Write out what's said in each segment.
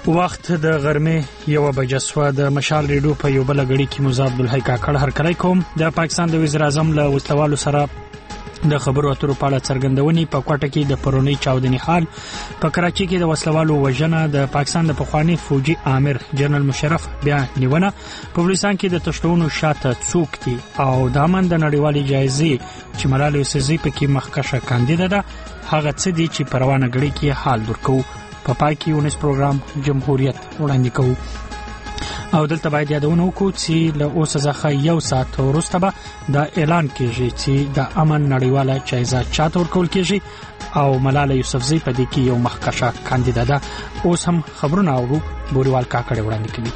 وخت د غرمې 1 بجه سوه د مشال ریډیو په یو بل غړي کې مزه عبدالحی کاکړ هرکلی کوم. د پاکستان د وزیر اعظم له وسلوالو سره د خبرو اترو په اړه څرګندونې په کوټه کې د پرونی چاودنې حال په کراچي کې د وسلوالو وژنه د پاکستان د پخوانی فوجي امیر جنرال مشرف بیا نیونه په بلوچستان کې د تشتونو شاته څوک دي او د امن د نړیوالې جایزې چې ملالۍ یوسفزۍ پکې مخکشه کاندیده ده هغه څه دي چې په روانه غړي کې حال درکو. په پای کې ونس پروګرام جمهوریت وړاندې کوو او دلته باید یادونه وکړو چې له اوسه څخه یو ساعت وروسته به دا اعلان کیږي چې د امن نړیواله جایزه چاته ورکول کیږي او ملالۍ یوسفزۍ په دې کې یو مخکشه کاندیده ده. اوس هم خبرونه اورو. بوریوال کاکړ وړاندې کوي.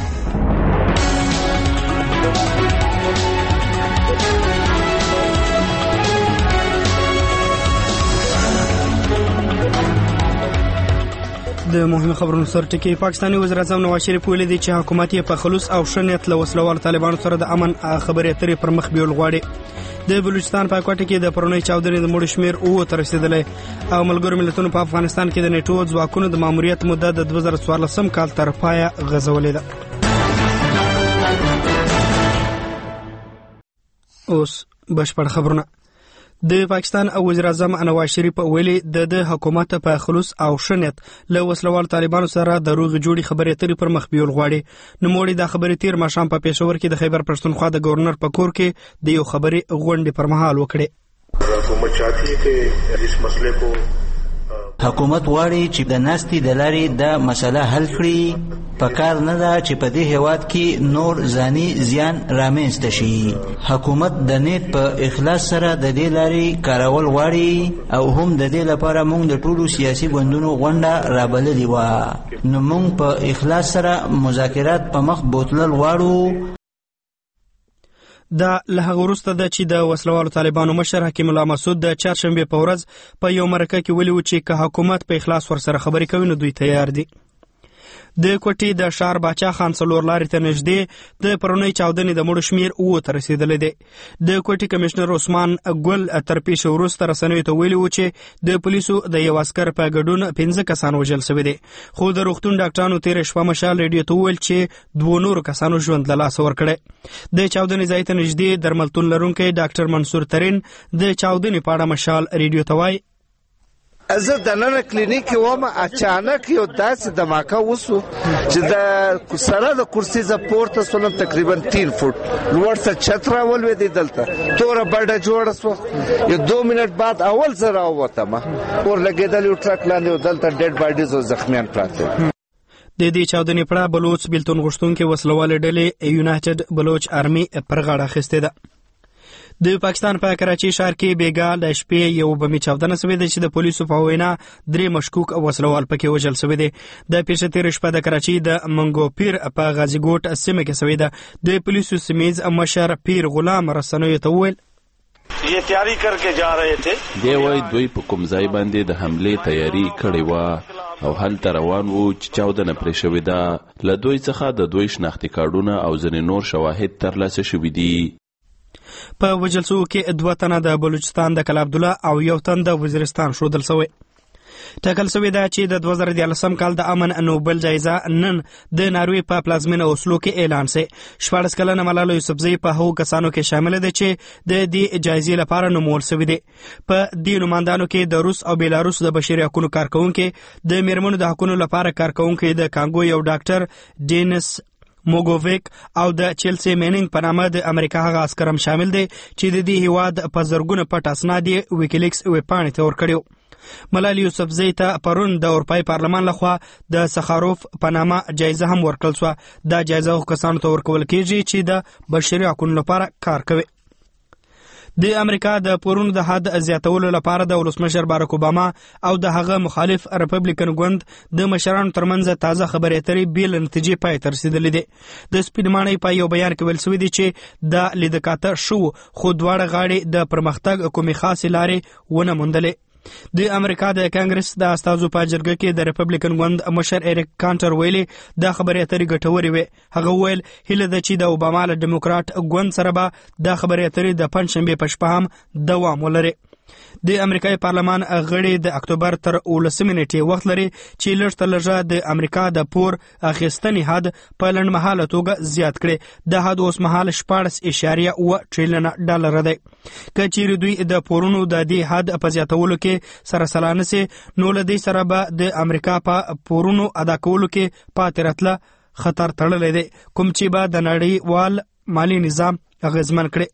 د مهمه خبرونو سره ټکی پاکستاني وزیر اعظم نواز شریف ویلي دی چې حکومت یې په خلوص او شنیت له وسلوال طالبانو سره د امن خبرې اترې پر مخ بیول غواړي. د بلوچستان په کوټه کې د پرونی چاودنې د مړو شمیر 9 ته رسیدلی او ملګرو ملتونو په افغانستان کې د نیټو ځواکونو د ماموریت مدته د 2014 کال تر پایه غځولې ده. اوس بشپړ خبرونه. د پاکستان او وزیر اعظم نواز شریف ویلي د حکومت په خلوص او شنیت له وسلوال طالبانو سره د روغ جوړي خبرې اترې پر مخ بیول غواړي. نوموړي د خبرې تیر ماښام په پېښور کې د خیبر پښتونخوا د گورنر په کور کې د یو خبرې غونډې پر مهال وکړې. حکومت چاہتی ہے کہ اس مسئلے کو حکومت غواړي چې د ناستې د لارې د مسله حل کړي. پکار نه ده چې په دې هیواد کې نور ځاني زیان رامنځته شي. حکومت د نیت په اخلاص سره د دې لارې کارول غواړي او هم د دې لپاره موږ د ټولو سیاسي ګوندونو غونډه رابللې وه. نو موږ په اخلاص سره مذاکرات په مخ بوتلل غواړو. دا له هغه وروسته ده چې د وسلوالو طالبانو مشر حکیم الله مسعود د چهارشنبې په ورځ په یو مرکه کې ویلي و چې که حکومت په اخلاص ورسره خبرې کوي نو دوی تیار دي. د کوټې د شهر باچا خان څلور لارې ته نږدې د پرونی چاودنې د مړو شمیر 9 ته رسیدلی دی. د کوټې کمشنر عثمان ګل تر پیښې وروسته رسنیو ته ویلي و چې د پولیسو د یو عسکر په ګډون 15 کسان وژل شوي دي. خو د روغتون ډاکټرانو تېره شپه مشال ریډیو ته وویل چې 2 نورو کسانو ژوند له لاسه ورکړی. د چاودنې ځای ته نږدې درملتون لرونکی ډاکټر منصور ترین د چاودنې په اړه مشال ریډیو ته وایي زه د نن کلینیک وم اچانک یو داسې دماکه وسو چې د سره د کرسي ز پورته سولم تقریبا 3 فوټ ورته چترا ولوي دلته توره بډه جوړه سو. یو 2 منټ بعد اول زرا وته ما ور لګیدل یو ټرک لاندې دلته ډیډ باډیز او زخمیان پراته. د دې چاودنې په اړه بلوچ بیلتون غوښتونکي وسلوالې ډلې یونایټډ بلوچ آرمي پر غاړه اخیستې ده. د پاکستان په کراچي ښار کې بیګا د شپې یو بمي چاودنه شوې ده چې د پولیسو په وینا 3 مشکوک وسلوال پکې وژل شوي دي. د پیښې تېره شپه د کراچي د منګو پیر په غازي ګوټ سیمه کې شوې ده. د پولیسو سمیز مشر پیر غلام رسنوي ته وویل یہ تیاری کر کے جا رہے تھے. دی وای دوی په کوم ځای باندې د حمله تیاری کړې و او هلته روان وو چې چاودنه پرې شوې ده. له دوی څخه د دوی شناختي کارډونه او ځینې نور شواهد ترلاسه شوي دي. په وژل شوو کې 2 تنه د بلوچستان د کلا عبدالله او 1 تن د وزیرستان ښودل شوی. ټاکل شوې ده چې د 2014 کال د امن نوبل جایزه نن د ناروې په پلازمینه اوسلو کې اعلان شي. 14 کلنه ملالۍ یوسفزۍ په هغو کسانو کې شامل ده چې د دې جایزې لپاره نومول شوي دي. په دې نوماندانو کې د روس او بیلاروس د بشري حقوقو کارکونکي، د میرمنو د حقوقو لپاره کارکونکي د کانګو یو ډاکټر ډینس موګوویک او د چیلسی مینینګ په نامه د امریکا هغه عسکر هم شامل دي چې د دې هیواد په زرګونه پټ اسناد یې ویکیلیکس ویبپاڼې ته ورکړي. ملالۍ یوسفزۍ ته پرون د اروپایي پارلمان لخوا د سخاروف په نامه جایزه هم ورکړل شوه. دا جایزه هغو کسانو ته ورکول کیږي چې د بشري حقوقو لپاره کار کوي. د امریکا د پورونو د حد زیاتولو لپاره د ولسمشر باراک اوباما او د هغه مخالف ریپبلیکن ګوند د مشرانو ترمنځ تازه خبرې اترې بې له نتیجې پای ته رسېدلې دي. د سپین ماڼۍ په یو بیان کې ویل شوي دي چې دا لیدکاته شو خو دواړه غاړې د پرمختګ کومې خاصې لارې ونه موندلې. د امریکا د کانګرس د استازو په جرګه کې د ریپبلیکن ګوند مشر ایریک کانټر ویلي دا خبرې اترې ګټورې وې. هغه ویل هیله ده چې د اوباما له ډیموکراټ ګوند سره به دا خبرې اترې د پنجشنبې په شپه هم دوام ولري. د امریکای پارلمان غړي د اکتوبر تر 18 نیټې وخت لري چې لږ تر لږه د امریکا د پور اخیستنې حد په لنډمهاله توګه زیات کړي. د حد اوس مهال 14.9 ټریلیون ډالر دی. که چیرې دوی د پورونو د دې حد په زیاتولو کې سره سلا نشي نو له دې سره به د امریکا په پورونو ادا کولو کې پاتې راتله خطر تړلی دی، کوم چې به د نړیوال مالی نظام اغیزمن کړي.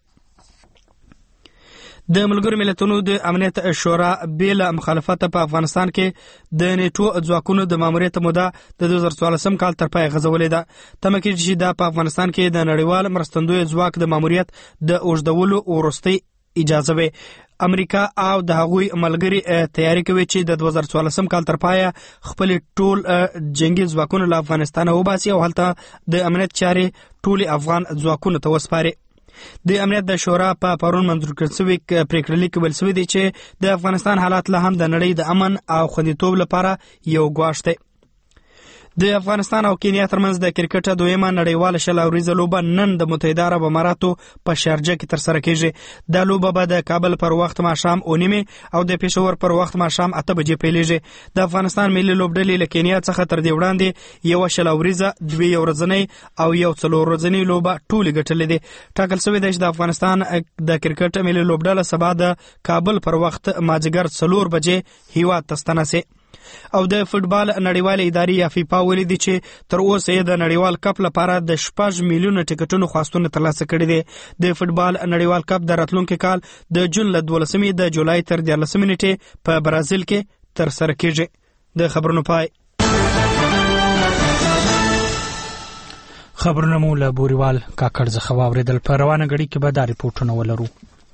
د ملګرو ملتونو د امنیت شورا بل مخالفت په افغانستان کې د نیټو ځواکونو د ماموریت موده د 2014 کال تر پای غځولې ده. تمه کېږي چې دا په افغانستان کې د نړیوال مرستندوی ځواک د ماموریت د اوږدولو وروستۍ اجازه وي. امریکا او د هغوی ملګري تیاری کوي چې د 2014 کال تر پای خپل ټول جنگي ځواکونه له افغانستان وباسي او هلته د امنیت چارې ټول افغان ځواکونو ته وسپاري. د امنیت د شورا په پرون منظور کړل شوی پریکړه لیک ویل شوی دی چې د افغانستان حالات له هم د نړۍ د امن او خوندیتوب لپاره یو ګواښ دی. د افغانستان او کینیا ترمنځ د کرکټ دویمه نړیواله شل اوریزه لوبه نن د متحده عرب اماراتو په شارجه کې ترسره کیږي. دا لوبه به د کابل پر وخت ماښام 9 او د پېښور پر وخت ماښام 8 بجې پیلېږي. د افغانستان ملي لوبډلې له کینیا څخه تر دې وړاندې یو شل اوریزه، 2 ورځنۍ او یو 4 ورځنۍ لوبه ټولې ګټلې دي. ټاکل شوی دی چې د افغانستان د کرکټ ملي لوبډله سبا د کابل پر وخت مازدیګر 4 بجې هیواد ته ستنه شي. او د فوټبال نړیوال ادارې یا فیفا ویلي دي چې تر اوسه د نړیوال کپ لپاره د 6 میلیونه ټکټونو خواستونه ترلاسه کړي دي. د فوټبال نړیوال کپ د راتلونکي کال د جون له 12 د جولای تر 14 نیټې په برازیل کې ترسره کیږي. د خبرونو پای. خبرونه مو له بوريوال کاکړ څخه واوریدل. په روانه غړي کې به دا ریپورتونه ولرو.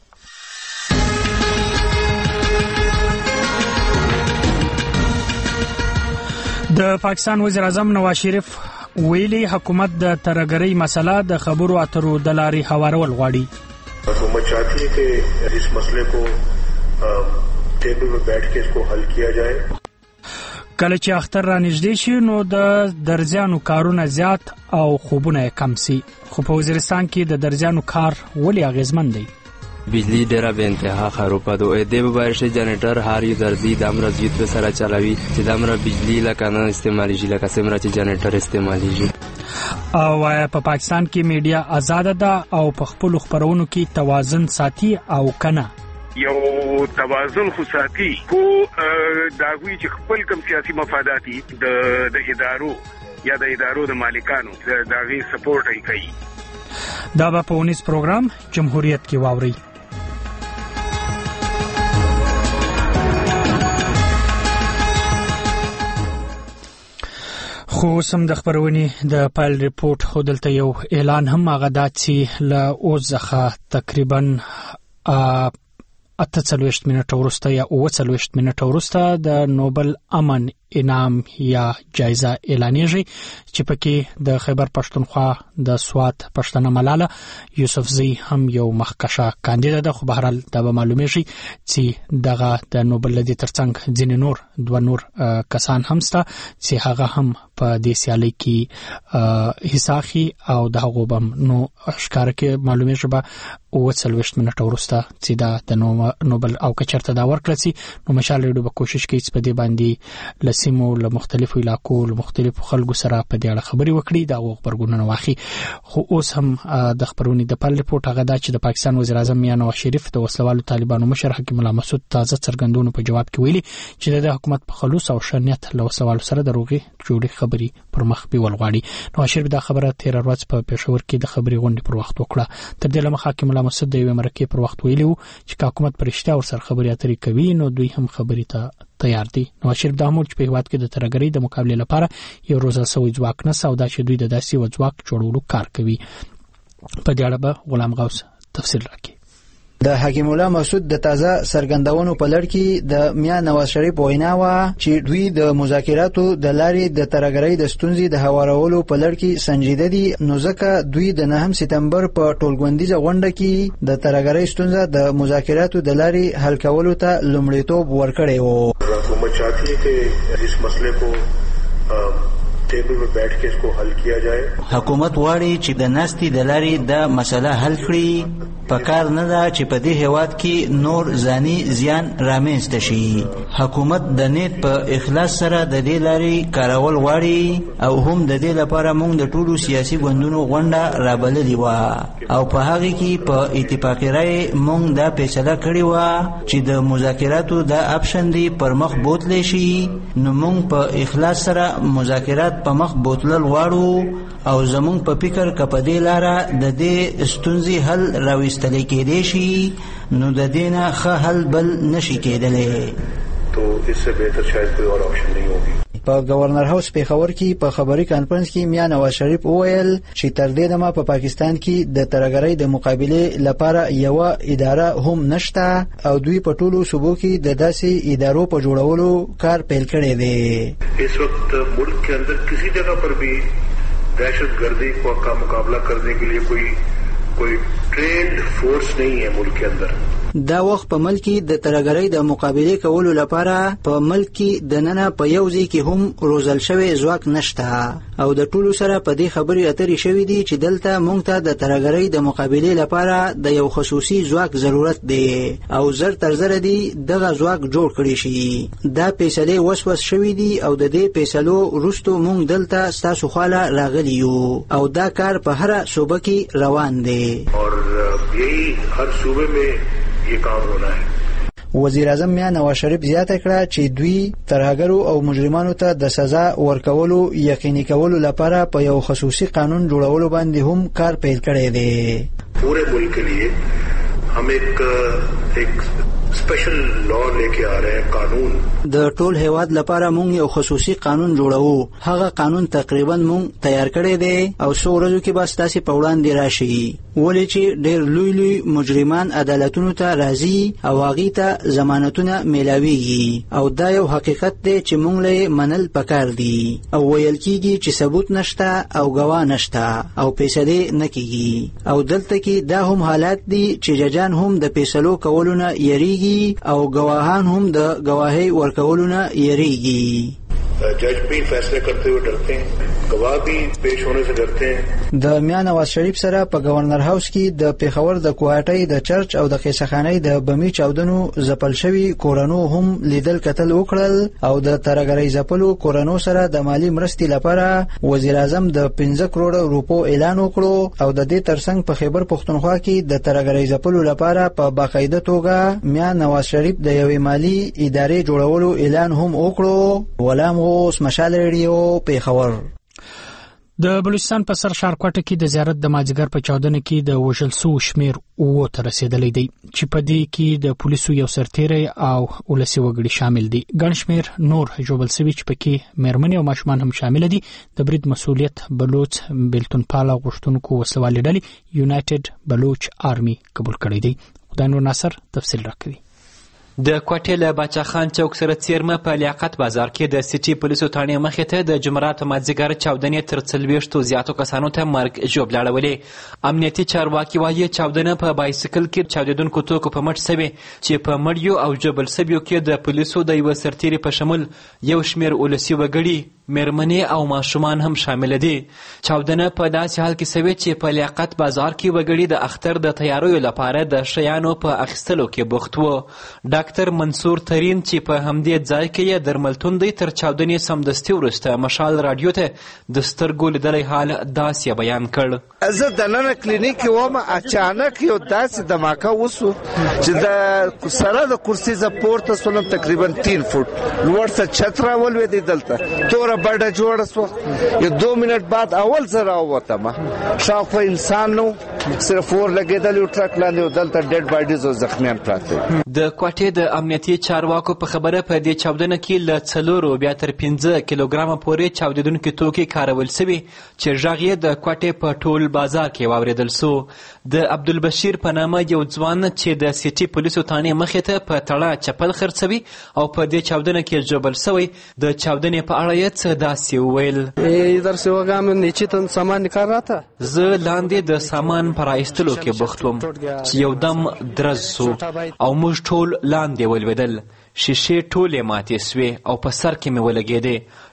د پاکستان وزیر اعظم نواز شریف ویلي حکومت د ترهګرۍ مسله د خبرو اترو د لارې هوارول غواړي. حکومت چاہتی ہے کہ اس مسئلے کو ٹیبل پر بیٹھ کے اس کو حل کیا جائے. کله چې اختر را نږدې شي نو د درځانو کارونه زیات او خوبونه کم سي. خو په وزیرستان کې د درځانو کار ولې اغیزمن دی؟ बिजली ډیره به انتها خروپه دوه د بارش جنریټر هر یو درځي د امر زیات به سره چلاوي چې د امر بجلی لکه نه استعمالي شي لکه څنګه چې جنریټر استعمالي شي. او په پاکستان کې میډیا آزاد ده او په خپل خبرونو کې توازن ساتي او کنه یو توازن خو ساتي خو داوی چې خپل کوم سیاسي مفاداتي د ادارو یا د ادارو د مالکانو داغي سپورټ یې کوي. دا په 19 پروګرام جمهوریت کې واوري. خو سم د خبرونې د پایل ریپورت خو دلته یو اعلان هم هغه دا چې له اوس څخه تقریبا 48 منټه وروسته یا 39 منټه وروسته د نوبل امن انعام یا جایزه اعلانېږي چې پکې د خیبر پښتونخوا د سوات پښتنه ملاله یوسفزی هم یو مخکشه کاندیدا ده. خو بهرحال دا به معلومیږي چې دغه د نوبل لدی ترڅنګ ځینې نور کسان هم ستا چې هغه هم په دې سیالي کې حصہ اخلي او د هغو بم نو ښکار کې معلومیږي به 39 منټه وروسته چې دا د نوبل او کچرته دا ورکړل سي. نو مشال ریډو به کوشش کوي چې په دې باندې لسیمو له مختلفو علاقو له مختلفو خلکو سره په دې اړه خبري وکړي دا خبرګونونه واخی. خو اوس هم د خبرونې د پال ریپورت هغه دا چې د پاکستان وزیر اعظم میاں نواز شریف د وسلوالو طالبانو مشر حکیم الله مسعود تازه څرګندونو په جواب کې ویلي چې د حکومت په خلوص او شنیت له وسلوالو سره د روغي جوړې خبري پر مخ بیول غواړي. نواز شریف دا خبره 13 ورځ په پېښور کې د خبري غونډې پر وخت وکړه. تر دې لمخ حکیم الله مسعود د یو مرکه پر وخت ویلي چې حکومت پرشته ور سره خبري اترې کوي نو دوی هم خبري ته تیار دي. نواز شریف د امور په هیواد کې د ترهګرۍ د مقابله لپاره یو روزه سوي ځواک نه سودا چې دوی د داسې وځواک جوړولو کار کوي. په دې اړه به غلام غوث تفصیل راکړي. د حکیم الله مسعود د تازه سرګندونو په لړ کې د میاں نواز شریف وینا و چې دوی د مذاکراتو د لارې د ترهګرۍ د ستونزې د هوارولو په لړ کې سنجیده دي. نو ځکه دوی د 9 سپتمبر په ټولګوندیزه غونډه کې د ترهګرۍ ستونزه د مذاکراتو د لارې حل کولو ته لومړیتوب ورکړی و. حکومت چاہتی ہے کہ اس مسئلے کو टेबल पे बैठ के इसको हल किया जाए. حکومت واړي چې د ناستې د لارې د مسله حل کړي. پکار نه ده چې په دې هیواد کې نور ځاني زیان رامنځته شي. حکومت د نیت په اخلاص سره د دې لارې کارول غواړي او هم د دې لپاره موږ د ټولو سیاسي ګوندونو غونډه رابللې وه او په هغې کې په اتفاقي رایې موږ دا فیصله کړې وه چې د مذاکراتو دا اپشن دی پر مخ بوتلی شي. نو موږ په اخلاص سره مذاکرات په مخ بوتلل غواړو او زموږ په فکر که په دې لاره د دې ستونزې حل راویستلی کېدی شي نو د دې نه ښه حل بل نشي کېدلی. تو اس سے بہتر شاید کوئی اور آپشن نہیں ہوگی. په گورنر هاوس پیښور کې په خبري کانفرنس کې میا نواز شریف وویل چې تر دې دمه په پاکستان کې د ترهګرۍ د مقابلې لپاره یو اداره هم نشته او دوی په ټولو صوبو کې د داسې ادارو په جوړولو کار پیل کړی دی. اس وقت ملک کے اندر کسی جگہ پر بھی دہشت گردی کا مقابلہ کرنے کے لیے کوئی ٹرینڈ فورس نہیں ہے ملک کے اندر. دا وخت په ملک کې د ترهګرۍ د مقابلې کولو لپاره په ملک کې دننه په یو ځای کې هم روزل شوی ځواک نشته او د ټولو سره په دې خبرې اترې شوې دي چې دلته موږ ته د ترهګرۍ د مقابلې لپاره د یو خصوصي ځواک ضرورت دی او زر تر زره دی دغه ځواک جوړ کړی شي. دا فیصلې وسوس شوې دي او د دې فیصلو وروسته موږ دلته ستاسو خواله راغلي یو او دا کار په هره صوبه کې روان دی اور یہی هر صوبه میں یہ کام ہونا ہے. وزیر اعظم میا نواز شریف زیاته کړه چې دوی ترهګرو او مجرمانو ته د سزا ورکولو یقیني کولو لپاره په یو خصوصي قانون جوړولو باندې هم کار پیل کړی دی. پورے ملک کے لیے ہم ایک سپیشل لا لے کے آ رہے ہیں قانون. د ټول هیواد لپاره مونږ یو خصوصي قانون جوړو. هغه قانون تقریبا مونږ تیار کړی دی او څو ورځو کې به ستاسو په وړاندې راشي. ولې چې ډېر لوی مجرمان عدالتونو ته راځي او هغه ته ضمانتونه میلاويږي او دا یو حقیقت دی چې مونږ له منل پکار دي او ویل کیږي چې ثبوت نشته او گواه نشته او فیصله نه کیږي او دلته کې دا هم حالات دي چې ججان هم د فیصلو کولو نه یریږي او گواهان هم د گواهی ورکولو نه یریږي. جج بھی فیصلے کرتے ہوئے ڈرتے ہیں, گواہ بھی پیش ہونے سے ډرتے ہیں. د میا نواز شریف سره په گورنر هاوس کې د پیښور د کوهاټۍ د چرچ او د قیصخانۍ د بمی چاودنو زپل شوی کورونو هم لیدل کتل وکړل او د ترهګرۍ زپلو کورونو سره د مالی مرستې لپاره وزیر اعظم د 15 کروڑ روپو اعلان وکړو او د دې ترڅنګ په خیبر پښتونخوا کې د ترهګرۍ زپلو لپاره په باقاعده توګه میا نواز شریف د یوې مالی ادارې جوړولو اعلان هم وکړو. ولام اوس مشال ریډیو پیښور. د بلوچستان په سر شارکوټه کې د زیارت د ماجګر په چاودنه کې د وژل سو شمیر او ته رسیدلې دی چې په دې کې د پولیسو یو سرتیری او ولسی وګړي شامل دي. ګڼ شمیر نور جوبل سوي چې پکې مېرمنې او ماشومان هم شامل دي. د برید مسؤلیت بلوچ بیلتون پاله غوښتونکو وسوالې ډلې یونایټډ بلوچ آرمي قبول کړی دی. خدای نور ناصر تفصیل راکوي. د کوټې له باچا خان چوک سره څیرمه په لیاقت بازار کې د سیټي پولیسو ټانې مخې ته د جمعرات مازدیګر چاودنې تر 40 زیاتو کسانو ته مرګ ژوبل اړولې. امنیتي چارواکي وایي چاودنه په بایسکل کې چاودېدونکو توکو په مټ سوې چې په مړیو او جبل سویو کې د پولیسو د یو سرتیري په شمول یو شمیر ولسی وګړي مېرمنې او ماشومان هم شامل دي. چاودنه په داسې حال کې سوې چې په لیاقت بازار کې وګړي د اختر د تیاریو لپاره د شیانو په اخیستلو کې بوخت وو. ډاکټر منصور ترین چې په همدې ځای کې درملتون دی تر چاودنې سمدستي وروسته مشال رادیو ته د سترګو لیدلی حال داسې بیان کړ. زه دننه کلینیک وم, اچانک یو داسې دماکه وسو چې د سره د کرسي ز پورته سولم تقریبا 3 فوټ ورته چترا ولوي دلته تور بڑا جوړ سو. یو 2 منټ بعد اول زرا وته شاوخوا انسان نو صرف ور لګیدل یو ټرک لاندې دلته ډیډ باډیز او زخمیان پراته. د کوټې د امنیتي چارواکو په خبره په دې چاودنه کې له 4 بیا تر 15 کیلوګرامه پورې چاودېدونکي توکي کارول سوي چې غږ یې د کوټې په ټول بازار کې واوریدل سو. د عبدالبشیر په نامه یو ځوان چې د سیټي پولیسو ټانې مخې ته په تړه چپل خرڅوي او په دې چاودنه کې جوبل سوی د چاودنې په اړه یې داسې وویل. ادھر سے وګا مې نیچه تن سامان نکال را تا زه لاندې د سامان پر ایستلو کې بوخت وم چې یو دم درز سو او موږ ټول لاندې ولوېدل. شیشې ټولې ماتې سوې او په سر کې مې ولګېدې.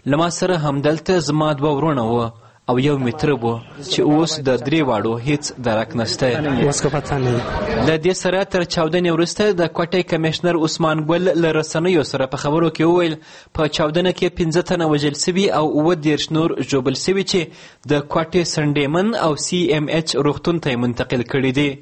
له ما سره همدلته زما 2 ورونه وو او یو متره وو چې اوس د 3 واړو هیڅ درک نشته. له دې سره تر چاودنې وروسته د کوټې کمشنر عثمان ګل له رسنیو سره په خبرو کې وویل په چاودنه کې 15 تنه وژل سوي او 30 نور ژوبل سوي چې د کوټې سنډیمن او CMH روغتون ته منتقل کړي دي.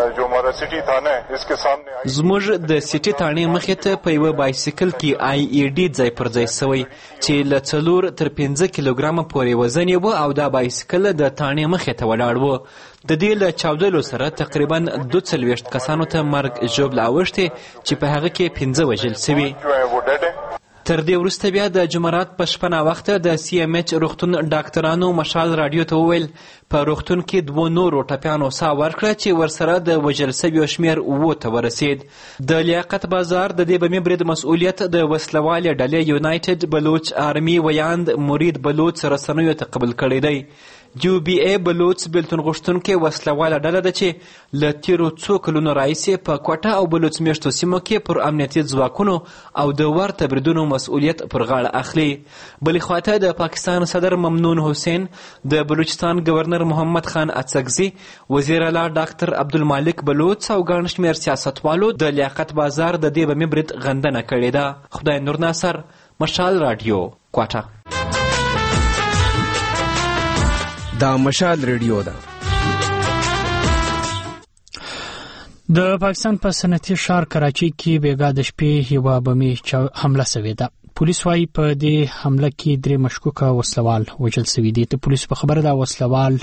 زموږ د سیټي تانې مخې ته په یوه بایسیکل کې IED ځای پر ځای سوی چې له 4 تر 15 کیلوګرامه پورې وزن یې و او دا بایسیکل د تانې مخې ته ولاړ و. د دې له چاودلو سره تقریبا 42 کسانو ته مرګ ژوبل اوښتې چې په هغه کې 15 وژل سوي. تر دې وروسته بیا د جمعرات په شپه ناوخته د CMH روغتون ډاکټرانو مشال راډیو ته وویل په روغتون کې 2 نورو ټپیانو ساه ورکړه چې ورسره د وژل سویو شمېر 7 ته ورسید. د لیاقت بازار د دې بمي برید مسؤلیت د وسلوالې ډلې یونایټډ بلوچ آرمي ویاند مرید بلوچ رسنیو ته قبول کړی دی. UBA بلوچ بېلتون غوښتونکې وسلواله ډله ده چې له تېرو څو کلونو راهیسې په کوټه او بلوچ میشتو سیمو کې پر امنیتي ځواکونو او د ورته بریدونو مسؤلیت پر غاړه اخلي. بلې خواته د پاکستان صدر ممنون حسین، د بلوچستان گورنر محمد خان اڅکزي، وزیر اعلی ډاکټر عبدالمالک بلوچ او ګڼ شمېر سیاستوالو د لیاقت بازار د دې بمي برید غندنه کړې ده. خدای نور ناصر، مشال راډیو، کوټه. دا مشال ریډیو ده. د پاکستان په صنعتي ښار کراچۍ کې بیګا د شپې یوه بمي حمله سوې ده. پولیس وايي په دې حمله کې 3 مشکوکه وسلوال وژل سوي دي. د پولیسو په خبره دا وسلوال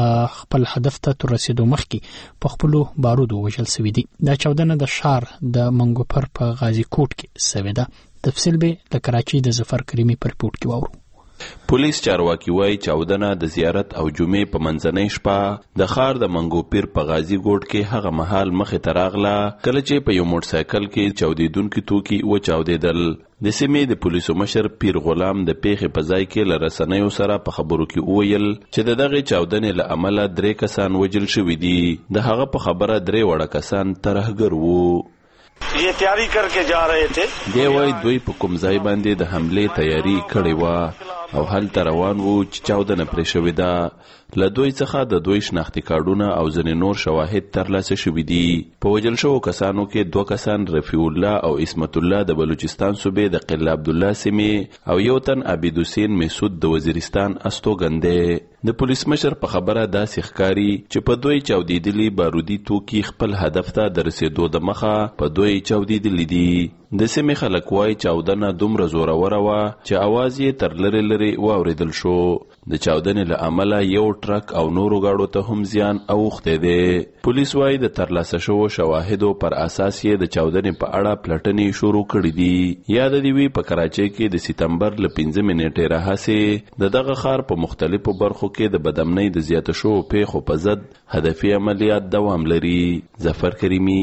خپل هدف ته تر رسیدو مخکې په خپلو بارودو وژل سوي دي. دا چاودنه د ښار د منګوپر په غازي کوټ کې سوې ده. تفصیل به د کراچۍ د ظفر کریمي په رپورټ کې واورو. پولیس چارواکي وایي چاودنه د زیارت او جمعې په منځنۍ شپه د ښار د منګوپیر په غازي ګوټ کې هغه مهال مخې ته راغله کله چې په یو موټر سایکل کې چاودېدونکي توکي وچاودېدل. د سیمې د پولیسو مشر پیر غلام د پیښې په ځای کې له رسنیو سره په خبرو کې وویل چې د دغې چاودنې له امله 3 کسان وژل شوي دي. د هغه په خبره 3 وړه کسان ترهګر وو. یہ تیاری کر کے جا رہے تھے. دی وای دوی په کوم ځای باندې د حملې تیاری کړې و او هلته روان وو چې چاودنه پرې شوې ده. له دوی څخه د دوی شناختي کارډونه او ځینې نور شواهد ترلاسه شوي دي. په وژل شوو کسانو کې 2 کسان رفیع الله او اسمت الله د بلوچستان صوبې د قله عبدالله سیمې او یو تن عبید حسین مسعود د وزیرستان استوګن دی. د پولیس مشر په خبره داسې ښکاري چې په دوی چاودېدلي بارودي توکي خپل هدف ته د رسېدو د مخه په دوی چاودېدلي دي. د سیمې خلک وایي چاودنه دومره زوروره وه چې اواز یې تر لرې لرې واورېدل شو. د چاودنې له امله یو ټرک او نورو گاډو ته هم زیان اوښتی دی. پولیس وایي د ترلاسه شوو شواهدو پر اساس یې د چاودنې په اړه پلټنې شروع کړي دي. یاد دې وي په کراچۍ کې د سپتمبر له 15 نیټې راهیسې د دغه ښار په مختلفو برخو کې د بدامنۍ د زیاته شوو پیښو په ضد هدفي عملیات دوام لري. ظفر کریمي،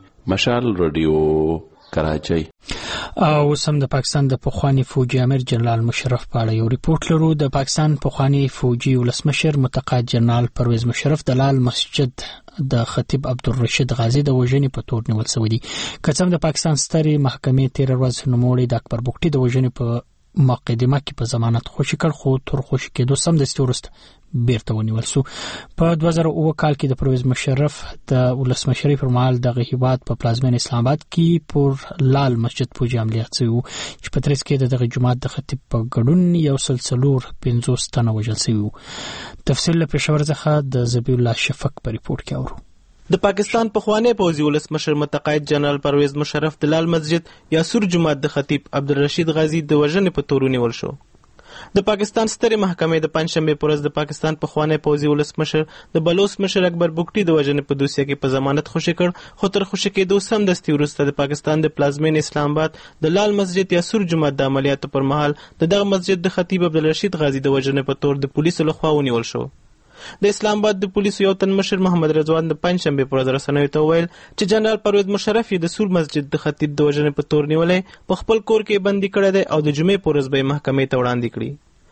مشال راډیو، کراچۍ. او سم د پاکستان د پخوانی فوجي امیر جنرال مشرف په اړه یو ریپورت لرو. د پاکستان پخوانی فوجي ولسمشر متقاعد جنرال پرویز مشرف د لال مسجد د خطیب عبدالرشید غازی د وژنې په تور نیول شوی دی. که څه هم د پاکستان سترې محکمې 13 ورځې نوموړی د اکبر بوګټي د وژنې په مقدمه کې په ضمانت خوشي کړ، خو تر خوشي کېدو سمدستي وروسته بیرته ونیول شو. په 2009 کال کې د پرویز مشرف د ولسمشرۍ پر مهال دغه هیواد په پلازمینه اسلام آباد کې پر لال مسجد فوجي عملیات شوي وو چې په ترڅ کې دغه جماعت د خطیب په ګډون 150 تنه وژل شوي وو. تفصیل له پېښور څخه د ذبیح الله شفق په ریپورټ کې اورو. د پاکستان پخوانی پوځي ولسمشر متقاعد جنرال پرویز مشرف د لال مسجد یا سور جماعت د خطیب عبدالرشید غازی د وژنې په تور ونیول شو. د پاکستان سترې محکمې د پنځشنبه پر ورځ د پاکستان پخوانی پوځي ولسمشر د بلوچ مشر اکبر بوګټي د وژنې په دوسیه کې په ضمانت خوشي کړ، خو تر خوشي کېدو سمدستي وروسته د پاکستان د پلازمین اسلام آباد د لال مسجد یا سور جماعت د عملیاتو پر مهال د دغه مسجد د خطیب عبدالرشید غازی د وژنې په تور د پولیسو لخوا ونیول شو. د اسلام آباد د پولیسو یو تن مشر محمد رضوان د پنځشنبه پر ورځ رسنیو ته وویل چې جنرال پرویز مشرف یې د سور مسجد د خطیب د وژنې په تور نیولې په خپل کور کې بندي کړی دی او د جمعې پر ورځ به محکمې ته وړاندې کړي.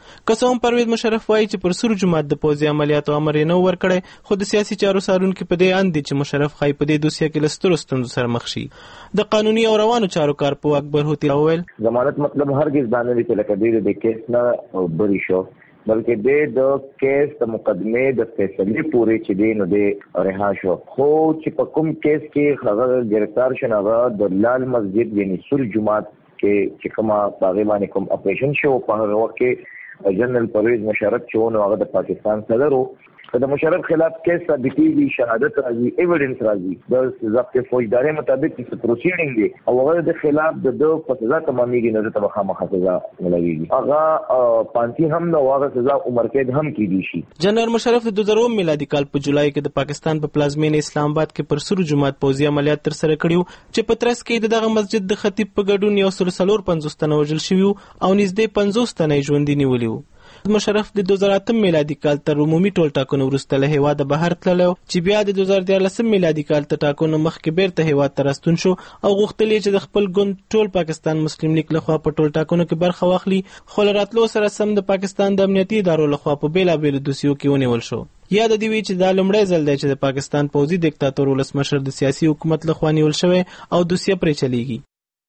که څه هم پرویز مشرف وایي چې پر سرو جومات د پوځي عملیاتو امر یې نه ورکړی، خو د سیاسي چارو څارونکي په دې اند دي چې مشرف ښایي په دې دوسیه کې له سترو ستونزو سره مخ شي. د قانوني او روانو چارو کارپوه اکبر هوتي وویل ضمانت مطلب هرگز دا نه دی چې لکه دوی د کیس نه بری شو، بلکې د کیس د مقدمې د فیصلې پورې چې دی نو دی رها شو. خو چې په کوم کیس کې هغه گرفتار شو هغه د لال مسجد یعنی سور جماعت کې چې کومه هغې باندې کوم اپریشن شو په هغه وخت کې جنرال پرویز مشرف چې و نو هغه د پاکستان صدر و. که د مشرف خلاف کیس ثابتېږي، شهادت راځي، ایویډنس راځي، د ضبط فوجدارۍ مطابق چې پروسیډنګ دی او هغه د خلاف د په سزا تمامېږي نو ته به خامخا سزا ملویږي. هغه پانسي هم نه، هغه سزا عمر قید هم کیدی شي. جنرال مشرف د 2000 میلادي کال په جولای کې د پاکستان په پلازمینه اسلام آباد کې پر سرو جومات پوځي عملیات ترسره کړي چې په ترڅ کې دغه مسجد د خطیب په ګډون 154 تنه وژل شوي او نږدې 50 تنه ژوندي نیولي وو. مشرف د 2008 میلادي کال تر عمومي ټول ټاکنو وروسته له هیواده بهر تللی چې بیا د 2014 میلادي کال ته ټاکنو مخکې بیرته هیواد ته راستون شو او غوښتل چې د خپل ګوند ټول پاکستان مسلم لیگ لخوا په ټول ټاکنو کې برخه واخلي، خو له راتلو سره سم د پاکستان د امنیتي ادارو لخوا په بیلابیلو دوسیو کې ونیول شو. یاد دی وی چې دا لومړی ځل دی چې د پاکستان پوځي دیکتاتور ولسمشر د سیاسي حکومت لخوا نیول شوی او دوسیه پرې چلیږي.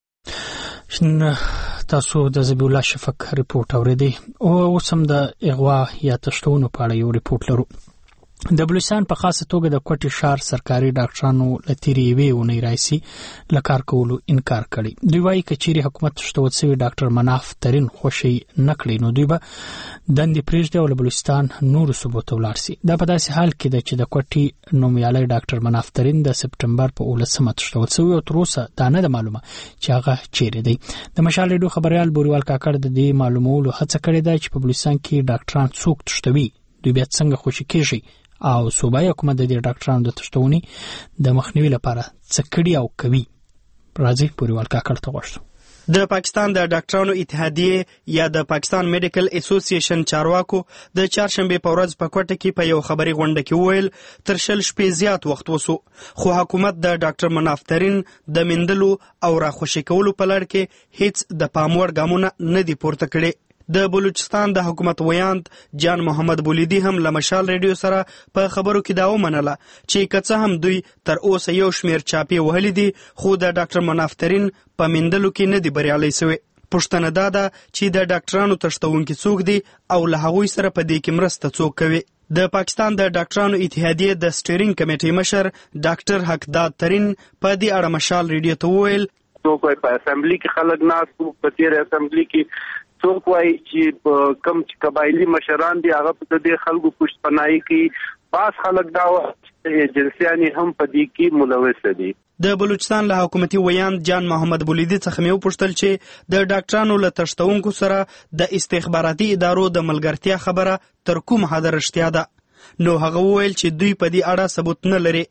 تاسو د زبی الله شفق ریپورت اوریدئ او اوس هم د اغوا یا تشتونو په اړه یو ریپورت لرو. د بلوچستان په خاصه توګه د کوټي شهر سرکاري ډاکټرانو لتیری وی ونی رئیسي لکار کولو انکار کړي. دوی وايي کچيري حکومت تشتوت سوی ډاکټر مناف ترين خوشي نکړي نو دوی به دندې پریږدي او بلوچستان نور ثبوت ولارسي. دا په داسې حال کې چې د کوټي نومیالي ډاکټر مناف ترين د سپټمبر په 19 تشتوت سوی او تر اوسه دا نه معلومه چې هغه چیرې دی. د مشال ریډیو خبريال بوریوال کاکړ د دې معلومولو هڅه کړې ده چې په بلوچستان کې ډاکټران څوک تشتوي، دوی بیا څنګه خوشي کیږي او صوبایي حکومت د دې ډاکټرانو د تشتونی د مخنیوي لپاره څه کړي او کوي. راځي بوریوال کاکړ ته غوښتو. د پاکستان د ډاکټرانو اتحادیه یا د پاکستان میډیکل اسوسییشن چارواکو د چهارشنبه په ورځ په کوټه کې په یو خبري غونډه کې وویل تر شل شپې زیات وخت وسو خو حکومت د ډاکټر مناف ترين د مندلو او راخوشي کولو په لړ کې هیڅ د پاموړ ګامونه نه دی پورته کړي. د بلوچستان د حکومت ویاند جان محمد بولیدی هم لمشال ریډیو سره په خبرو کې دا ومنله چې کڅه هم دوی تر اوسه یو شمیر چاپی وهلي دي خو د ډاکټر مناف ترين په مندلو کې نه دی بریالي شوی. پښتنه دا ده چې د ډاکټرانو تشتونکي څوک دي او له هغوی سره په دې کې مرسته څوک کوي. د پاکستان د ډاکټرانو اتحادیه د سټیرینګ کمیټې مشر ډاکټر حقداد ترين په دې اړه مشال ریډیو ته وویل څوک په اسمبلی کې خلک ناس په تیر اسمبلی کې څوک وایي چې کم قبایلی مشران دي هغه په دې خلکو پښتنای کې پاس خلک دا ایجنسیانی هم په دې کې ملوث دي. د بلوچستان له حکومتي ویاند جان محمد بولیدی څخه مې وپوښتل چې د ډاکټرانو له تشتونکو سره د استخباراتي ادارو د ملګرتیا خبره تر کوم حد رښتیا ده. نو هغه وویل چې دوی په دې اړه ثبوت نه لري.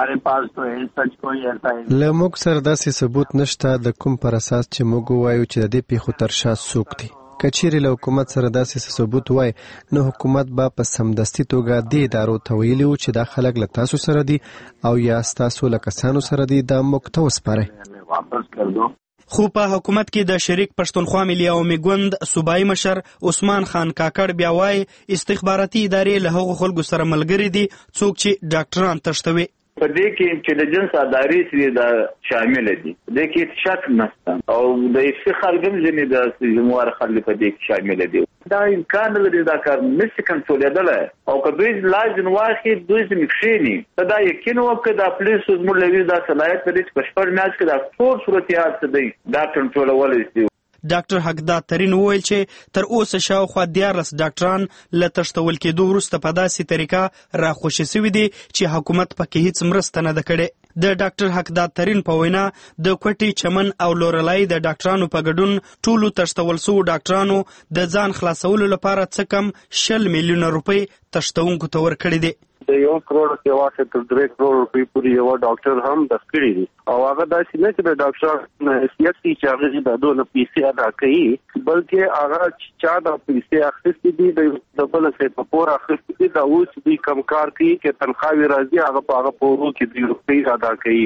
له موږ سره داسې ثبوت نشته د کوم پر اساس چې موږ وایو چې د دې پیښو تر شا څوک دي. کچېرې له حکومت سره داسې ثبوت وای نو حکومت به په سمدستي توګه دې ادارو ته ویلي و چې دا خلک له تاسو سره دي او یا ستاسو له کسانو سره دي، دا موږ ته وسپارئ. خو په حکومت کې د شریک پښتونخوا ملي عوامي ګوند صوبایي مشر عثمان خان کاکړ بیا وایي استخباراتي ادارې له هغو خلکو سره ملګري دي څوک چې ډاکټران تشتوي. په دې کې انټيليجنس ادارې چې دا شامل دي د کې شک نشته او د استخبار ګم ځنې د جمهور خلک په دې کې شامل دي. دا امکان لري دا کار نشي کنټرولېدل او کله لازم واخی دوی زمکشيني دا یقین وکړه د پولیسو زموږ دا صلاحیت لري چې په شپږ میاشت کې دا ټول صورتحال څه دی دا کنټرولول شي. ډاکټر حقداد ترين وویل چې تر اوسه شاوخوا 14 ډاکټران له تشتول کېدو وروسته په داسې طریقه راخوشي شوي دي چې حکومت پکې هیڅ مرسته نه ده کړې. د ډاکټر حقداد ترين په وینا د کوټي چمن او لورلای د ډاکټرانو په ګډون ټولو تشتول شوو ډاکټرانو د ځان خلاصولو لپاره څه کم 60 میلیونه روپۍ تشتونکو ته ورکړي دي. د 1 کروڑ سیوا سے تر 3 کروڑ روپۍ پورې یو ډاکټر هم د کړی دي او هغه داسې نه چې د ډاکټر حیثیت چې هغه د دوه پیسې ادا کوي بلکې هغه چا د پیسې اخیستې دي د بل څه په پور اخیستې دي دا اوس دوی کم کار کوي چې تنخواهي راځي هغه په هغه پورو کې د روپۍ ادا کوي.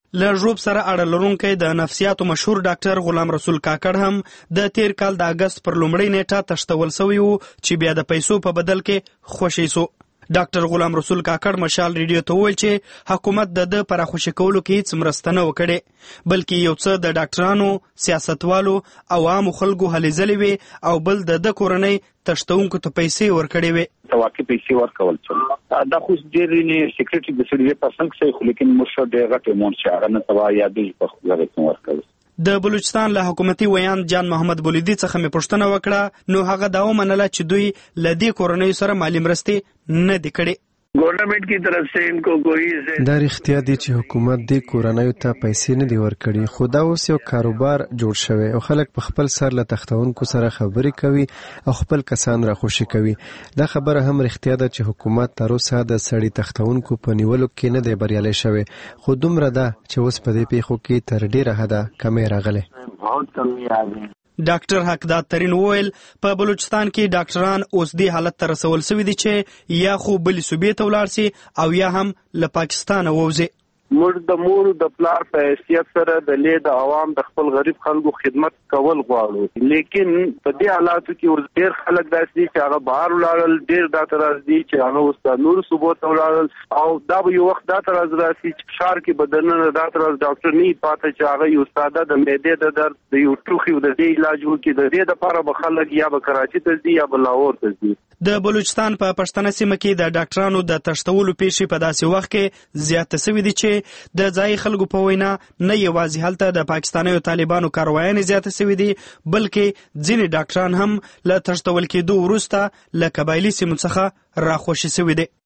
له ژوب سره اړه لرونکی د نفسیاتو مشهور ډاکټر غلام رسول کاکړ هم د تیر کال د اګست پر لومړۍ نیټه تشتول شوی و چې بیا د پیسو په بدل کې خوشی سو. ډاکټر غلام رسول کاکړ مشال ریډیو ته وویل چې حکومت د پر خوشی کولو کې هیڅ مرسته نه وکړي، بلکې یو څه د ډاکټرانو، سیاستوالو او عامو خلکو هلې ځلې وي او بل د کورنۍ تشتونکو ته پیسې ورکړې وي. واقعي پیسې ورکول شول دا خو ډېر نه سیکریټری د سړي په څنګه څه خو لیکن مرشد ډېر غټ مونږ چې هغه نه توا یادې په خپل غوښتنه ورکول. د بلوچستان له حکومتي ویان جان محمد بولیدي څخه مې پوښتنه وکړه، نو هغه دا ومنله چې دوی له دې کورنۍ سره مالي مرستې نه دي کړې. गवर्नमेंट की तरफ से इनको कोई دا اختیار دی چې حکومت د کورنیو ته پیسې نه دی ورکړي، خو دا اوس یو کاروبار جوړ شوی او خلک په خپل سر له تختونکو سره خبرې کوي او خپل کسان راخوشي کوي. دا خبره هم اختیار ده چې حکومت تر اوسه د سړي تختونکو په نیولو کې نه دی بریالي شوی، خو دومره ده چې اوس په دې پیښو کې تر ډیره حده کمې راغلي. بہت کمی راغلي. ډاکټر حقداد ترين وویل په بلوچستان کې ډاکټران اوس دې حالت ته رسول شوي دي چې یا خو بلې صوبې ته ولاړ سي او یا هم له پاکستانه ووځي. موږ د مور د پلار په حیثیت سره د لید عوام د خپل غریب خلکو خدمت کول غواړو، لیکن په دې حالاتو کې اوس ډېر خلک داسې دي چې هغه بهر ولاړل، ډېر دا تراز دي چې هغه اوس د نورو صوبو ته ولاړل او دا به یو وخت دا تراز راسي چې ښار کې به دننه دا تراز ډاکټر نه پاته چې هغه یو ساده د معدې د درد د یو ټوخي د دې علاج وکړي. د دې لپاره به خلک یا به کراچي ته ځي یا به لاهور ته ځي. د بلوچستان په پښتنه سیمه کې د ډاکټرانو د تشتولو پیښې په داسې وخت کې زیاته شوې دي چې د ځای خلکو په وینا نه یوازې هلته د پاکستانیو طالبانو کاروایانې زیاته شوې دي، بلکې ځینې ډاکټران هم له تشتول کېدو وروسته له قبایلي سیمو څخه راخوشي شوي دي.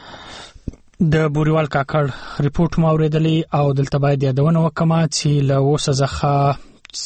د بوریوال کاکړ ریپورت ما اوریدلی او دلته باید یادونه وکړم چې له اوسه څخه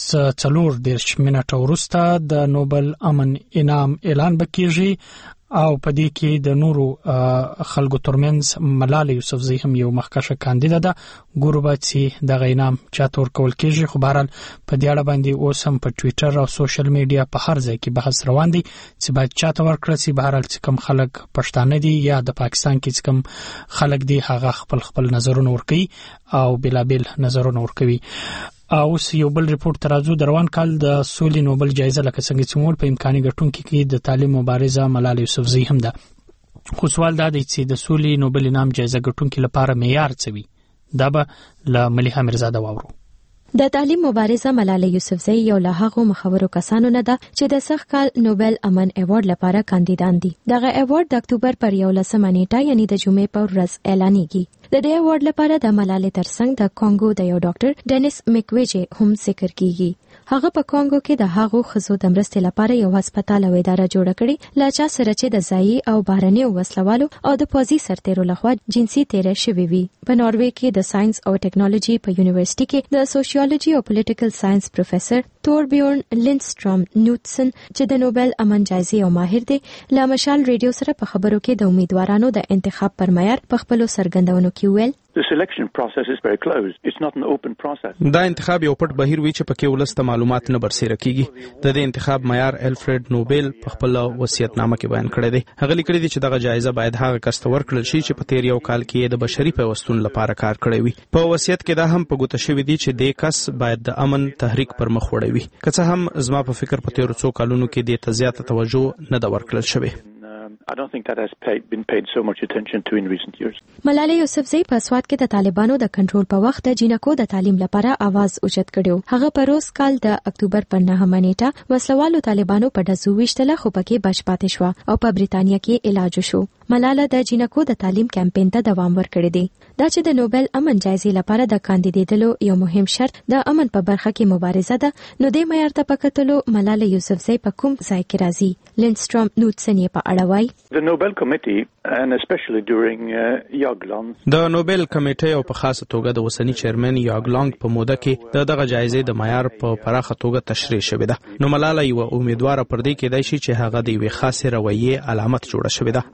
40 منټه وروسته د نوبل امن انعام اعلان وکړي او په دې کې د نورو خلکو ترمنځ ملاله یوسفزۍ هم یو مخکشه کاندیدا ده. ګورو به چې دغه انعام چاته ورکول کېږي، خو بهرحال په دې اړه باندې اوس هم په ټویټر او سوشل میډیا په هر ځای کې بحث روان دی چې باید چاته ورکړل شي. بهرحال چې کوم خلک پښتانه دي یا د پاکستان کې چې کوم خلک دي هغه خپل نظرونه ورکوي او بلابل نظرونه ورکوي. اوس یو بل ریپورت ترازو دروان کال د سولې نوبل جایزه لکه څنګه چې مول په امکاني ګټونکو کې د تعلیم مبارزه ملاله یوسفزۍ هم ده. خو سوال دا دی چې د سولې نوبل انعام جایزه ګټونکو لپاره معیار څه وي؟ دا به له مليحه میرزاده واورو. د تعلیم مبارزه ملاله یوسفزۍ یو له هغو مخورو کسانو نه ده چې د سخت کال نوبل امن ایوارډ لپاره کاندیدان دي. دغه ایوارډ د اکتوبر پر 11 نیټه یعنی د جمعې په ورځ اعلانېږي. د دې ایوارډ لپاره د ملالۍ ترڅنګ د کانګو د یو ډاکټر ډینیس میکویجي هم ذکر کیږي. هغه په کانګو کې د هغو خزو د مرستې لپاره یو هسپتال او اداره جوړه کړې لا چا سره چې د ځایي او بهرنیو وسلوالو او د پوځي سرتیرو لخوا جنسي تیری شوې وي. په ناروې کې د ساينس او ټیکنالوژي په یونیورسيټي کې د سوشیولوژي او پولیټیکل ساينس پروفیسور توربیورن لینډستروم نوټسن چې د نوبل امن جایزې او ماهر دی له مشال ریډیو سره په خبرو کې د امیدوارانو د انتخاب پر معیار په خپلو سرګندونو کې ویل The selection process is very closed. It's not an open process. دا انتخاب یو پټ بهیر وی چې پکې ولسته معلومات نه برسېره کیږي. د دې انتخاب معیار الفرید نوبل په خپل وصیتنامه کې بیان کړی دی. هغه لیکلی دی چې دغه جایزه باید هغه کس ته ورکړل شي چې په تیر یو کال کې د بشري پیوستون لپاره کار کړی وي. په وصیت کې دا هم په ګوته شوی دی چې د کس باید د امن تحریک پر مخ وړي. که څه هم زما په فکر په تیر څو کالونو کې د تزیات توجه نه دا ورکړل شوی. I don't think that has been paid so much attention to in recent years. ملاله یوسفزۍ په سواد کې د طالبانو د کنټرول په وخت د جینکو د تعلیم لپاره आवाज اوچت کړو. هغه په روز کال د اکتوبر پر 9 نیټه وسلوالو طالبانو په دزو وشتله خو پکې بچ پاتې شو او په بریتانیا کې علاج وشو. ملاله د جینکو د تعلیم کمپاین ته دوام ورکړی دی. دا چې د نوبل امن جایزې لپاره د کاندیدېدلو یو مهم شرط د امن په برخه کې مبارزه ده، نو د معیار ته پکتلو ملاله یوسفزۍ په کوم ځای کې راځي. لینډستروم نوټسن یې په اړه وایي The Nobel Committee and especially during Jagland د نوبل کمیټې او په خاصه توګه د وسنی چیرمن یاګلانګ په موده کې دغه جایزې د معیار په پراخه توګه تشریح شوې ده. نو ملاله یو امیدوار پر دې کې دی چې هغه د یوې خاصه رویې علامت جوړه شوې ده او یا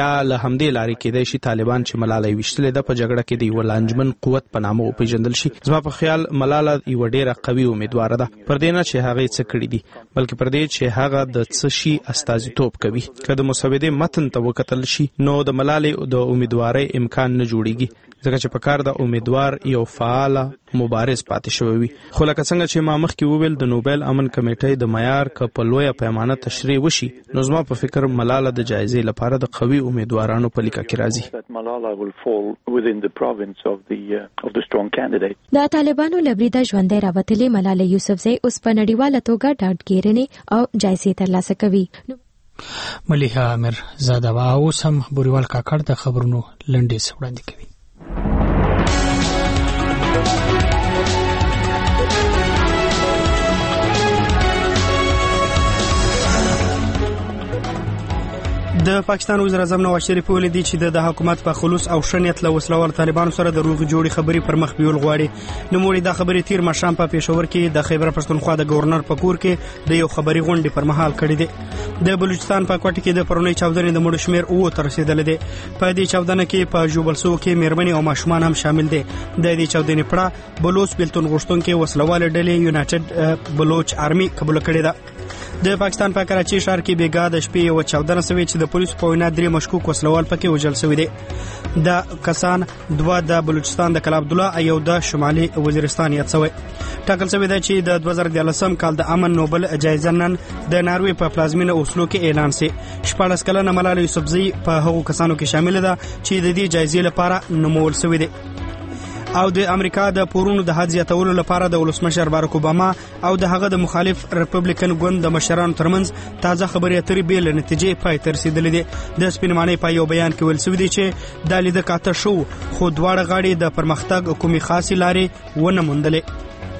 له همدې لارې کېدای شي طالبان چې ملاله وشتلې ده په جګړه کې د یو لانجمن قوت په نامه وپېژندل شي. زما په خیال ملاله یو ډېره قوي امیدواره ده، پر دې نه چې هغه څه کړي دي بلکې پر دې چې هغه د څه شي استازیتوب کوي. که د مسودې متن ته وکتل شي نو د ملالې د امیدوارۍ امکان نه جوړیږي، ځکه چې په کار د امیدوار یو فعال مبارز پاتې شوی وي. خو لکه څنګه چې ما مخکې وویل د نوبل امن کمیټې د معیار که په لویه پیمانه تشریح وشي نو زما په فکر ملاله د جایزې لپاره د قوي امیدوارانو په لیکه کې راځي. د طالبانو لبریده ژوندۍ راوتلې ملاله یوسفزۍ اوس په نړیواله توګه ډاډګیرنې او جایزې ترلاسه کوي. ملیحه امیر زاده وا اوس هم بوریوال کاکړ د خبرونو لنډیز وړاندې کوي. د پاکستان وزیر اعظم نواز شریف ویلي دی چې د حکومت په خلوص او شنیت له وسلوال طالبانو سره د روغ جوړي خبري پر مخ بیول غواړي. نوموړي دا خبري تیر ماښام په پېښور کې د خیبر پښتونخوا د گورنر په کور کې د یو خبري غونډې پر مهال کړې دي. د بلوچستان په کوټه کې د پرونی چاودنې د مړو شمیر 9 ته رسیدل دي. په دې چاودنه کې په جوبلسو کې میرمنې او ماشومان هم شامل دي. د دې چاودنې پړه بلوچ بیلتون غشتونکو وسلوال ډلې یونایټډ بلوچ آرمي قبول کړې ده. د پاکستان په کراچي ښار کې بیګا د شپې یو چاودنه شوې چې د پولیسو په وینا 3 مشکوک وسلوال پکې وژل شوی دي. د کسان 2 د بلوچستان د کلاب الله او د شمالي وزیرستان یاد شوی. ټاکل شوی دی چې د 2013 کال د امن نوبل جایزه نن د ناروې په پلازمینه اوسلو کې اعلان شي. 14 کلنه ملاله یوسفزۍ په هغو کسانو کې شامل ده چې د دې جایزې لپاره نومول شوی دي. او د امریکا د پورونو د حد زیاتولو لپاره د ولسمشر بارک اوباما او د هغه د مخالف ریپبلیکن ګوند د مشرانو ترمنځ تازه خبرې اترې بې له نتیجې پای ته رسېدلې دي. د سپینمانۍ په یو بیان کې ویل شوي دي چې دا لیده کاته شو خو دواړه غاړې د پرمختګ کومې خاصې لارې ونه موندلې.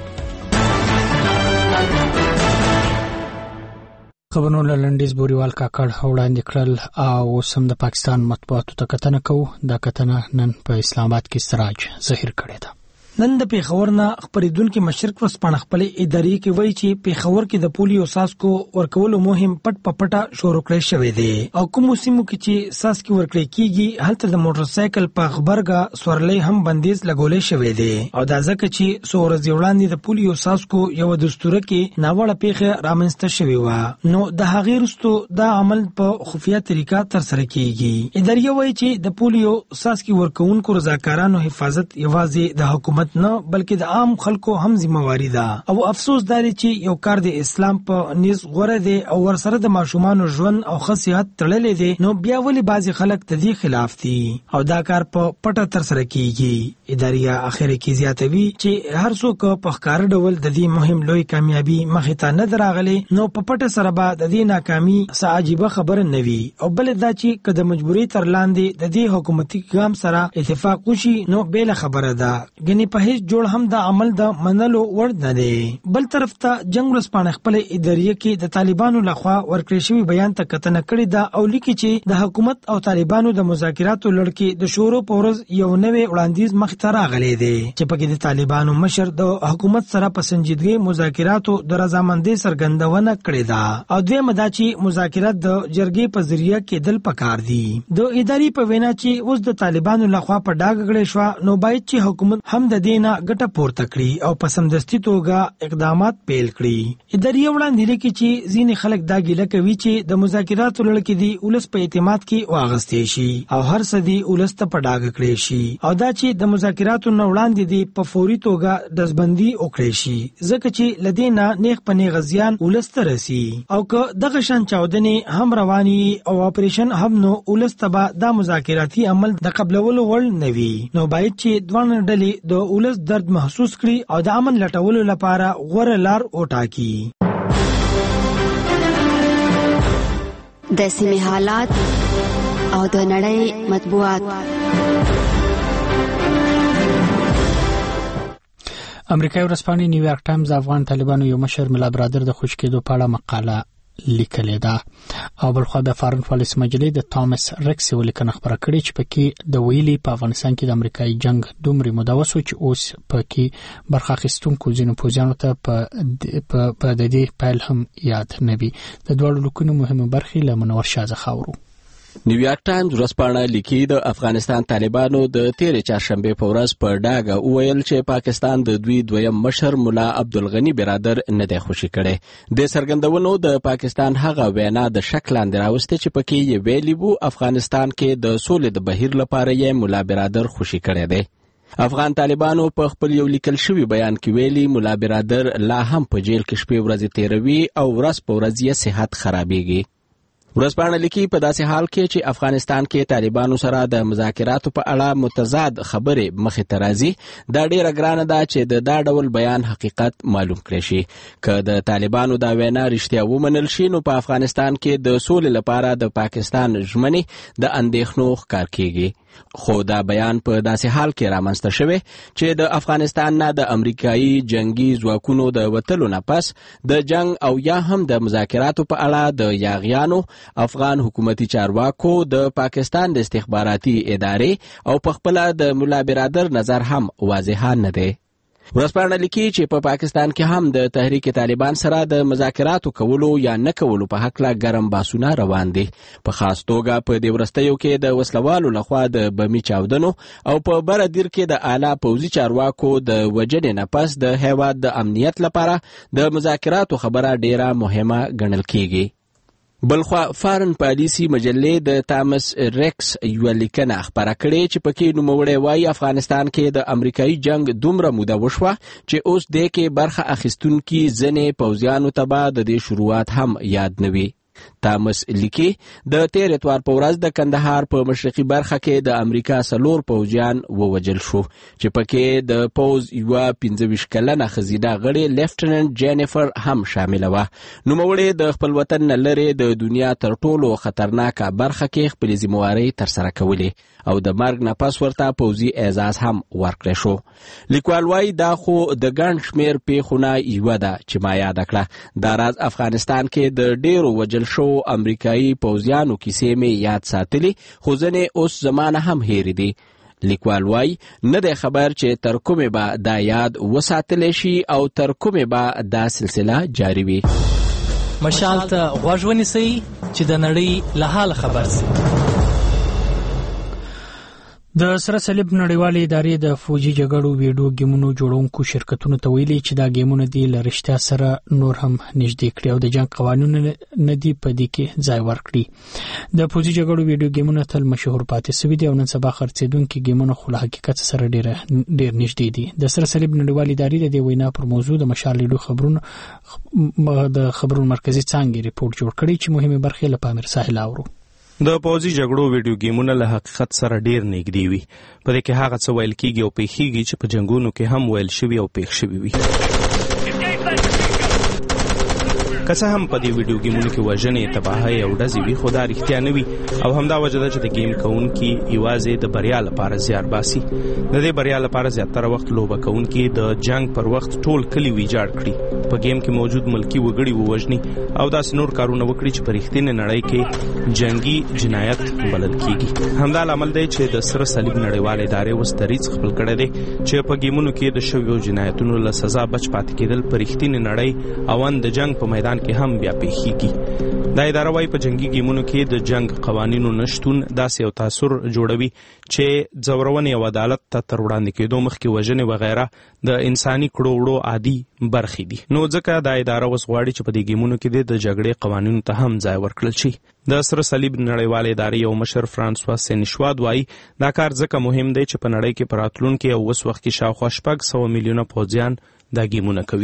خبرونه لنډیز بوریوال کاکړ وړاندې کړل او سم د پاکستان مطبوعاتو ته کتنه کوو. دا کتنه نن په اسلام آباد کې سراج ظاهر کړې ده. نن د پیښور نه خبرېدونکو مشرق ورسپانه خپل ادارې کې وایي چې پیښور کې د پولیو ساسکو ورکولو مهم پټ پټه شروع کړی شوی دی او کوم سیمو کې چې ساسکي ورکړی کیږي هلته د موټر سایکل په خبرګه سورلې هم بندیز لګولې شوی دی او دا ځکه چې څو ورځې وړاندې د پولیو ساسکو یو دستوره کې ناوړه پیښه رامنځته شوې وه نو د هغې وروسته دا عمل په خفیه طریقه ترسره کیږي. ادارې وایي چې د پولیو ساسکي ورکوونکو رضاکارانو حفاظت یوازې د حکومت نه بلکې د عام خلکو هم ذمہواری ده او افسوس داري چې یو کار د اسلام په نيز غوړه دي او ورسره د ماشومان ژوند او خصيحت تړلې دي نو بیا ولې بعضي خلک د دې خلاف دي او دا کار په پټه تر سره کیږي. ادارې اخر کې زیاتوي چې هر څوک په ښکار ډول د دې مهم لوی کامیابی مخې ته نه دراغلي نو په پټه سره به د دې ناکامي څه عجیبه خبره نه وي او بل دا چې کله مجبوري تر لاندې د دې حکومتي ګام سره اتفاق وشي نو بل خبره ده غني په هیڅ جوړ هم د عمل د منلو وړ نه دی. بل طرف ته جنگ ورسپانه خپل ادارې کې د طالبانو لخوا ورکړی شوی بیان ته کتنه کړې ده او لیکي چې د حکومت او طالبانو د مذاکراتو لړ کې د شورو په ورځ یو نوې وړاندیز مخ ته راغلی دی چې پکې د طالبانو مشر د حکومت سره په سنجیدګۍ مذاکراتو د رضامندۍ څرګندونه کړې ده او دویمه دا چې مذاکرات د جرګې په ذریعہ کېدل پکار دي. د ادارې په وینا چې اوس د طالبانو لخوا په ډاګ غړې شو نو باید چې حکومت هم د دینه ګټه پورته کړي او په سمدستي توګه اقدامات پیل کړي. ادارې وړاندې لیکي چې ځینې خلک دا ګیله کوي چې د مذاکراتو لړ کې دی ولس په اعتماد کې واغستې شي او هر څه دی ولس ته په ډاګ کړي شي او دا چې د مذاکراتو نه وړاندې دی په فوري توګه دزبندي وکړي شي ځکه چې لدینا نیغ پنې غزيان ولس ته رسي او که دغه شان چاودنې هم رواني او اپریشن هم نو ولس ته دا مذاکراتي عمل د قبلولو وړ نه وي نو باید چې دوه ډلې د ولس درد محسوس کړي او د امن لټولو لپاره غوره لار وټاکي. د سیمې حالات او د نړۍ مطبوعات. امریکایي ورځپاڼې نیویارک ټایمز د افغان طالبانو یو مشر ملا برادر د خوشی کېدو په اړه مقاله لیکلې ده او بلخوا د فارن پالیس مجلې د توماس ریکس ولیکنه خبره کړې چې پکې د ویلي په افغانستان کې د امریکایي جنگ دومره مدوس و چې اوس پکې برخه اخیستونکو ځینو پوځیانو ته په د دې پیل هم یاد نه وي. د دوړو لیکونو مهمه برخې له منور شاه زخاورو. نیویارک ټایمز ورځپاڼه لیکي د افغانستان طالبانو د تیرې چهارشنبې په ورځ په ډاګه وویل چې پاکستان د دوی دویم مشر ملا عبدالغني برادر نه دی خوشي کړی. د څرګندونو د پاکستان هغه وینا د شک لاندې راوستې چې پکې یې ویلي وو افغانستان کې د سولې د بهیر لپاره یې ملا برادر خوشي کړی دی. افغان طالبانو په خپل یو لیکل شوی بیان کې ویلي ملا برادر لا هم په جیل کې شپې ورځې تیروي او ورځ په ورځ یې صحت خرابېږي. ورځپاڼه لیکي په داسې حال کې چې افغانستان کې طالبانو سره د مذاکراتو په اړه متضاد خبرې مخې ته راځي دا ډیره ګرانه ده چې دا ډول بیان حقیقت معلوم کړي شي. که د طالبانو دا وینا رښتیا ومنل شي نو په افغانستان کې د سولې لپاره د پاکستان ژمنې د اندېښنو ښکار کیږي. خو دا بیان په داسې حال کې رامنځته شوی چې د افغانستان نه د امریکایي جنگي ځواکونو د وتلو نه پس د جنگ او یا هم د مذاکراتو په اړه د یاغیانو افغان حکومتي چارواکو د پاکستان د استخباراتي ادارې او په خپل د ملا برادر نظر هم واضحه نه دی. ورځپاڼه لیکي چې په پاکستان کې هم د تحریک طالبان سره د مذاکراتو کولو یا نه کولو په هکله ګرم بحثونه روان دي. په خاص توګه په دې وروستیو کې د وسلوالو لخوا د بمي چاودنو او په بره دیر کې د اعلی پوځي چارواکو د وژنې نه پس د هیواد د امنیت لپاره د مذاکراتو خبره ډیره مهمه ګڼل کیږي. بلخوا فارن پالیسی مجلې د تامس ریکس یو لیکنه خبره کړې چې پکې نوموړی وایي افغانستان کې د امریکایي جنگ دومره موده وشوه چې اوس دې کې برخه اخیستونکي ځینې پوځیانو ته به د دې شروعات هم یاد نه وي. تامس لیکي د تیر اتوار په ورځ د کندهار په مشرقي برخه کې د امریکا 4 پوځیان ووژل شو چې پکې د پوځ یوه 25 کلنه ښځینه غړې لیفټننټ جینیفر هم شامله وه. نوموړې د خپل وطن نه لرې د دنیا تر ټولو خطرناکه برخه کې خپلې ذمهوارۍ ترسره کولې او د مرګ نه پس ورته پوځي اعزاز هم ورکړی شو. لیکوال وایي دا خو د ګڼ شمېر پیښو نه یوه ده چې ما یاده کړه. دا راز افغانستان کې د ډیرو وژل شو امریکایي پوځیانو کیسې مې یاد ساتلي خو ځینې اوس زمانه هم هېرې دي. لیکوال وایي نه دی خبر چې تر کومې به دا یاد وساتلی شي او تر کومې به دا سلسله جاري وي. مشال ته غوږ ونیسئ چې د نړۍ له حاله خبر سي. د سره صلیب نړیوالې ادارې د فوجي جګړو ویډیو ګیمونو جوړونکو شرکتونو ته ویلي چې دا ګیمونه دي له رښتیا سره نور هم نږدې کړي او د جنگ قوانینو نه دي په دې کې ځای ورکړي. د فوجي جګړو ویډیو ګیمونه تل مشهور پاتې سوي دي او نن سبا خرڅېدونکي ګیمونه خو له حقیقت سره ډېر نږدې دي. د سره صلیب نړیوالې ادارې د دې وینا پر موضوع د مشال ریډیو خبرونو مرکزي څانګې ریپورت جوړ کړی چې مهمه برخې له پامیر ساحل اورو. د پوځي جګړو ویډیو ګیمونه له حقیقت سره ډیر نږدې وي. په دې کې هغه څه ویل کیږي او پیښیږي چې په جنگونو کې هم ویل شوي او پیښ شوي وي. که څه هم په دې ویډیو ګیمونو کې وژنې، تباهۍ او ډزې وي خو دا رښتیا نه وي او همدا وجه ده چې د ګیم کوونکي یوازې د بریا لپاره زیار باسي. د دې بریا لپاره زیاتره وخت لوبه کوونکي د جنگ پر وخت ټول کلي ویجاړ کړي، په ګیم کې موجود ملکی وګړي ووژني او داسې نور کارونه وکړي چې په رښتینې نړۍ کې جنگي جنایت بلل کیږي. همدا لامل دی چې د سره صلیب نړیوالې ادارې اوس دریځ خپل کړی دی چې په ګیمونو کې د شویو جنایتونو له سزا بچ پاتې کېدل په رښتینې نړۍ او د جنگ په میدان کې هم بیا پیښیږي. دا اداره وايي په جنگي ګیمونو کې د جنگ قوانینو نشتون داسې یو تاثر جوړوي چې ځورونې او عدالت ته تر وړاندې کېدو مخکې وژنې وغیره د انساني کړو وړو عادي برخې دي. نو ځکه دا اداره اوس غواړي چې په دې ګیمونو کې د جګړې قوانینو ته هم ځای ورکړل شي. د سره صلیب نړیوالې ادارې یو مشر فرانسوا سینشواد وايي دا کار ځکه مهم دی چې په نړۍ کې په راتلونکي او اوس وخت کې شاوخوا 600 میلیونه پوځیان دا ګیمونه کوي.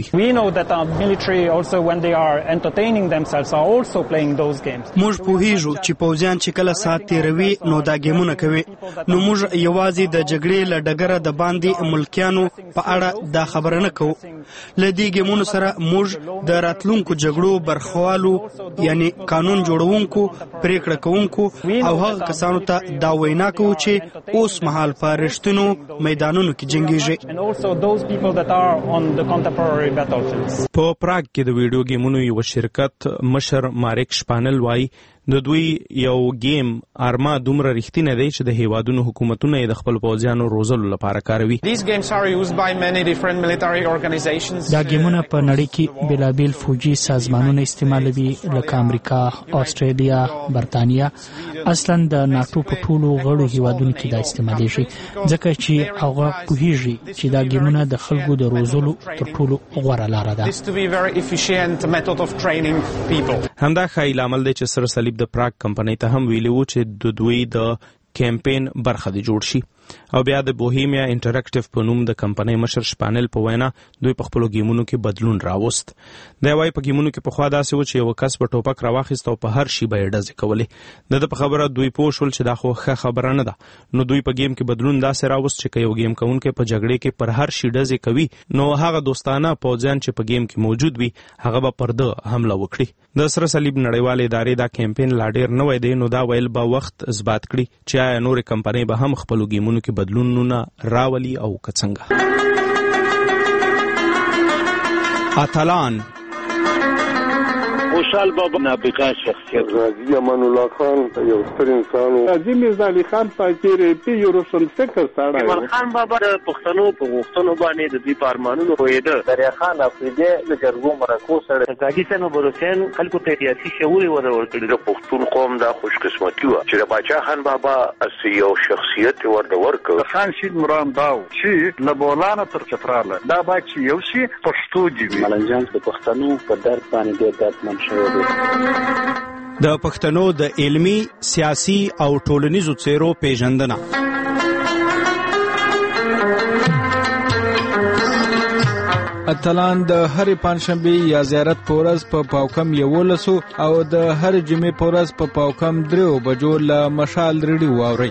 موږ پوهیږو چې پوځیان چې کله ساعت تیروي نو دا ګیمونه کوي. نو موږ یوازې د جګړې له ډګره د باندې ملکیانو په اړه دا خبره نه کوو. له دې ګیمونو سره موږ د راتلونکو جګړو برخوالو یعنی قانون جوړونکو، پریکړه کوونکو او هغه کسانو ته دا وینا کوو چې اوس مهال په رښتینو میدانونو کې جنګیږي. په پراګ کې د ویډیو ګیمونو یو شرکت مشر مارک شپانل وايي د دوی یو گیم ارما دومره رښتینی دی چې د هیوادونو حکومتونه یې د خپل پوځیانو روزلو لپاره کاروي. دا ګیمونه په نړۍ کې بېلابېل فوجي سازمانونه استعمالوي لکه امریکا، استرالیا، برتانیا. اصلا د ناتو په ټولو غړو هیوادونو کې دا استعمالیږي ځکه چې هغه پوهیږي چې دا ګیمونه د خلکو د روزلو تر ټولو غوره لاره ده. همدا ښایي لامل دی چې سر صلیب د پراګ کمپنۍ ته هم ویلي و چې د دوی د کمپین برخه دې جوړ شي. او بیا د بوهیمیا انټراکټیو په نوم د کمپنۍ مشر شپانل په وینا دوی په خپلو ګیمونو کې بدلون راوست. دی وایي په ګیمونو کې پخوا داسې و چې یو کس به ټوپک راواخیست او په هر شي به یې ډزې کولې. د ده په خبره دوی پوه شول چې دا خو ښه خبره نه ده. نو دوی په ګیم کې بدلون داسې راوست چې که یو ګیم کوونکی په جګړې کې پر هر شي ډزې کوي نو هغه دوستانه پوځیان چې په ګیم کې موجود وي هغه به پر ده حمله وکړي. د سره صلیب نړیوالې ادارې دا کمپین لا ډېر نوی دی نو دا ویل به وخت اثبات کړي چې آیا نورې کمپنۍ به هم خپلو ګیمونو کې بدلونونه راولي او که څنګه. اتلان خوشحال بابا نابغه شخصیت غازی امان الله خان یو ستر انسان و قاضي میرزا علي خان پاکیر پی یو روشن فکر ساړه ایمان خان بابا د پښتنو په غوښتنو باندې د دې پارمانونو پوهېده. دریا خان افریدی د جرګو مرکو سره قاضي صاحب بروسین خلکو ته سیاسي شعور ورکړي. د پښتون قوم دا خوش قسمتي و چې د باچا خان بابا اسی یو شخصیت ورکړ. خان شید مرام داو چې لبولانه تر چتراله دا با چې یو شي پښتو دی. ملنجان د پښتنو په درد باندې ډېر دردمن د پښتنو د علمي، سیاسي او ټولنیزو څیرو پیژندنه. اتلان د هرې پنجشنبې یا زیارت په ورځ په پاوکم 11 او د هرې جمعې په ورځ په پاوکم 3 بجو له مشال ریډیو واورئ.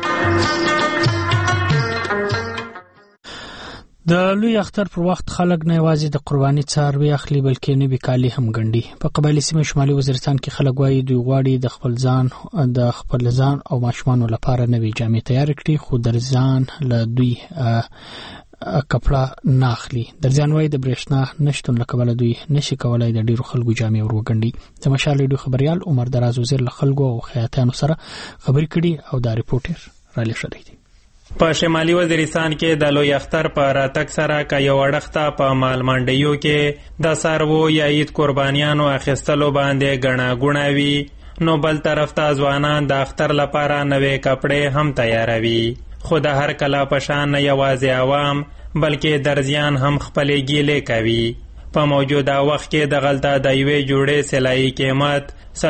د لوی اختر پر وخت خلک نه یوازې د قرباني څاروي اخلي بلکې نوي کالي هم ګنډي. په قبایلي سیمه شمالي وزیرستان کې خلک وایي دوی غواړي د خپل ځان او ماشومانو لپاره نوي جامې تیار کړي خو درځان له دوی کپړه نه اخلي. درځان وایي د برېښنا نشتون له کبله دوی نشي کولای د ډیرو خلکو جامې وروګنډي. د مشال ریډیو خبريال عمر دراز وزیر له خلکو او خیاطانو سره خبرې کړي او دا ریپورټر را لېږلی دی. په شمالي وزیرستان کې د لوی اختر په راتګ سره که یو اړخته په مال منډیو کې د څاروو یا عید قربانیانو اخیستلو باندې ګڼه ګوڼه وي نو بل طرف ته ځوانان د اختر لپاره نوې کپړې هم تیاروي. خو د هر کله په شان نه یوازې عوام بلکې درزیان هم خپلې ګیلې کوي. په موجوده وخت کې دغلته د یوې جوړې سلایي قیمت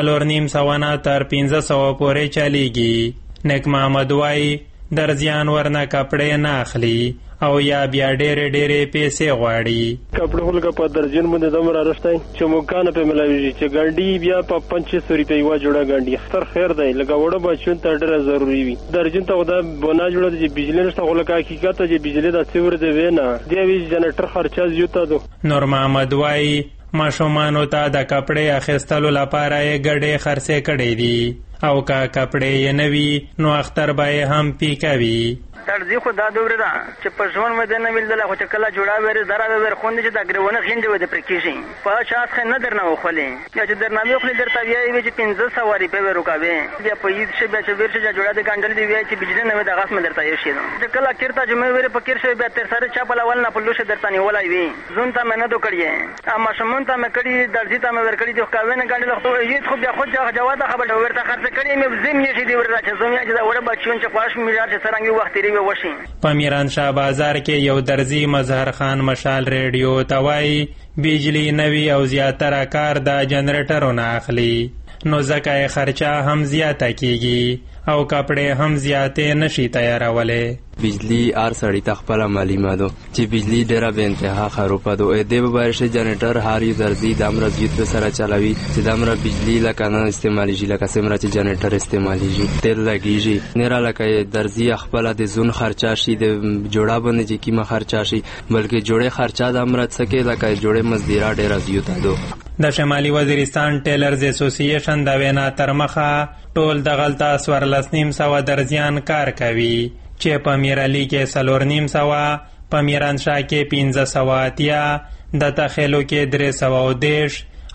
450 تر 500 پورې چلیږي. نیک محمد وایي درزیان ورنه کپړې نه اخلي او یا بیا ډېرې پیسې غواړي. کپړې هلکه په درجن باندې دومره راشتای چې مکانه په ملاویږي چې ګنډي بیا په 500 روپۍ وا جوړه ګنډي. اختر خیر دی لکه وړه بچون ته ډېر ضروری وي. درجن ته دا بنا جوړه چې بجلی نشته خو لکه حقیقت چې بجلی د څور دی وینا دی وی جنریټر خرچه زیاته دو. نور محمد وای ماشومانو ته د کپړې اخیستلو لپاره یې ګډې خرڅې کړې دي او که کپړې یې نه وي نو اختر به یې هم پیکوي. درځي خو دا دوره ده چې په ژوند مې نه ویل خو چې کله جوړه وره درا وره خوندې چې د ګرونه خېندې و د پرکېشي په شاعت خې نه درنه وخلې یا چې درنه مې خو درته ویایي چې 500 واری په ورکاوي بیا په یید شي بیا چې ورشه جوړه د ګاندل دی وی چې بجلی نه د غاس مې درته یې شي چې کله کېرته چې مې وره په کېر شي بیا تر سره چا په لول نه په لوشه درته نیولای وي زون ته مې نه دو کړی اما شمون ته مې کړی درځي ته مې ور کړی د کاوی نه ګاندل خو یې خو بیا خو جواب خبر ورته خرڅ کړی مې زم یې شي دی ورته چې زم یې چې وړه بچون چې خواش مې چې سرنګي وخت لري وشي. په میران شاه بازار کې یو درزی مظهر خان مشال ریډیو توای بجلی نوی او زیاتره کار د جنریټرو نه اخلي نو ځکه خرچه هم زیاته کیږي او کپڑے هم زیاتې نشي تیارولې. بجلی ار سړی تخپل معلومه دو چې بجلی ډیره به انتها خروپه دو ا دې به شي جنریټر هاري درځي د امر زیات په سره چلاوي چې د امر بجلی لکه نه استعمالي شي لکه سمره چې جنریټر استعمالي شي تل لګیږي نه را لکه درځي خپل د زون خرچا شي د جوړه باندې چې کیمه خرچا شي بلکې جوړه خرچا د امر څخه لکه جوړه مزدیرا ډیره زیات دو. د شمالي وزیرستان ټیلرز اسوسییشن د وینا تر مخه ټول د غلطه 14.5 درزیان کار کوي چې په میرالی کې 4.5 په میرانشاه کې 1580 د تخیلو کې 310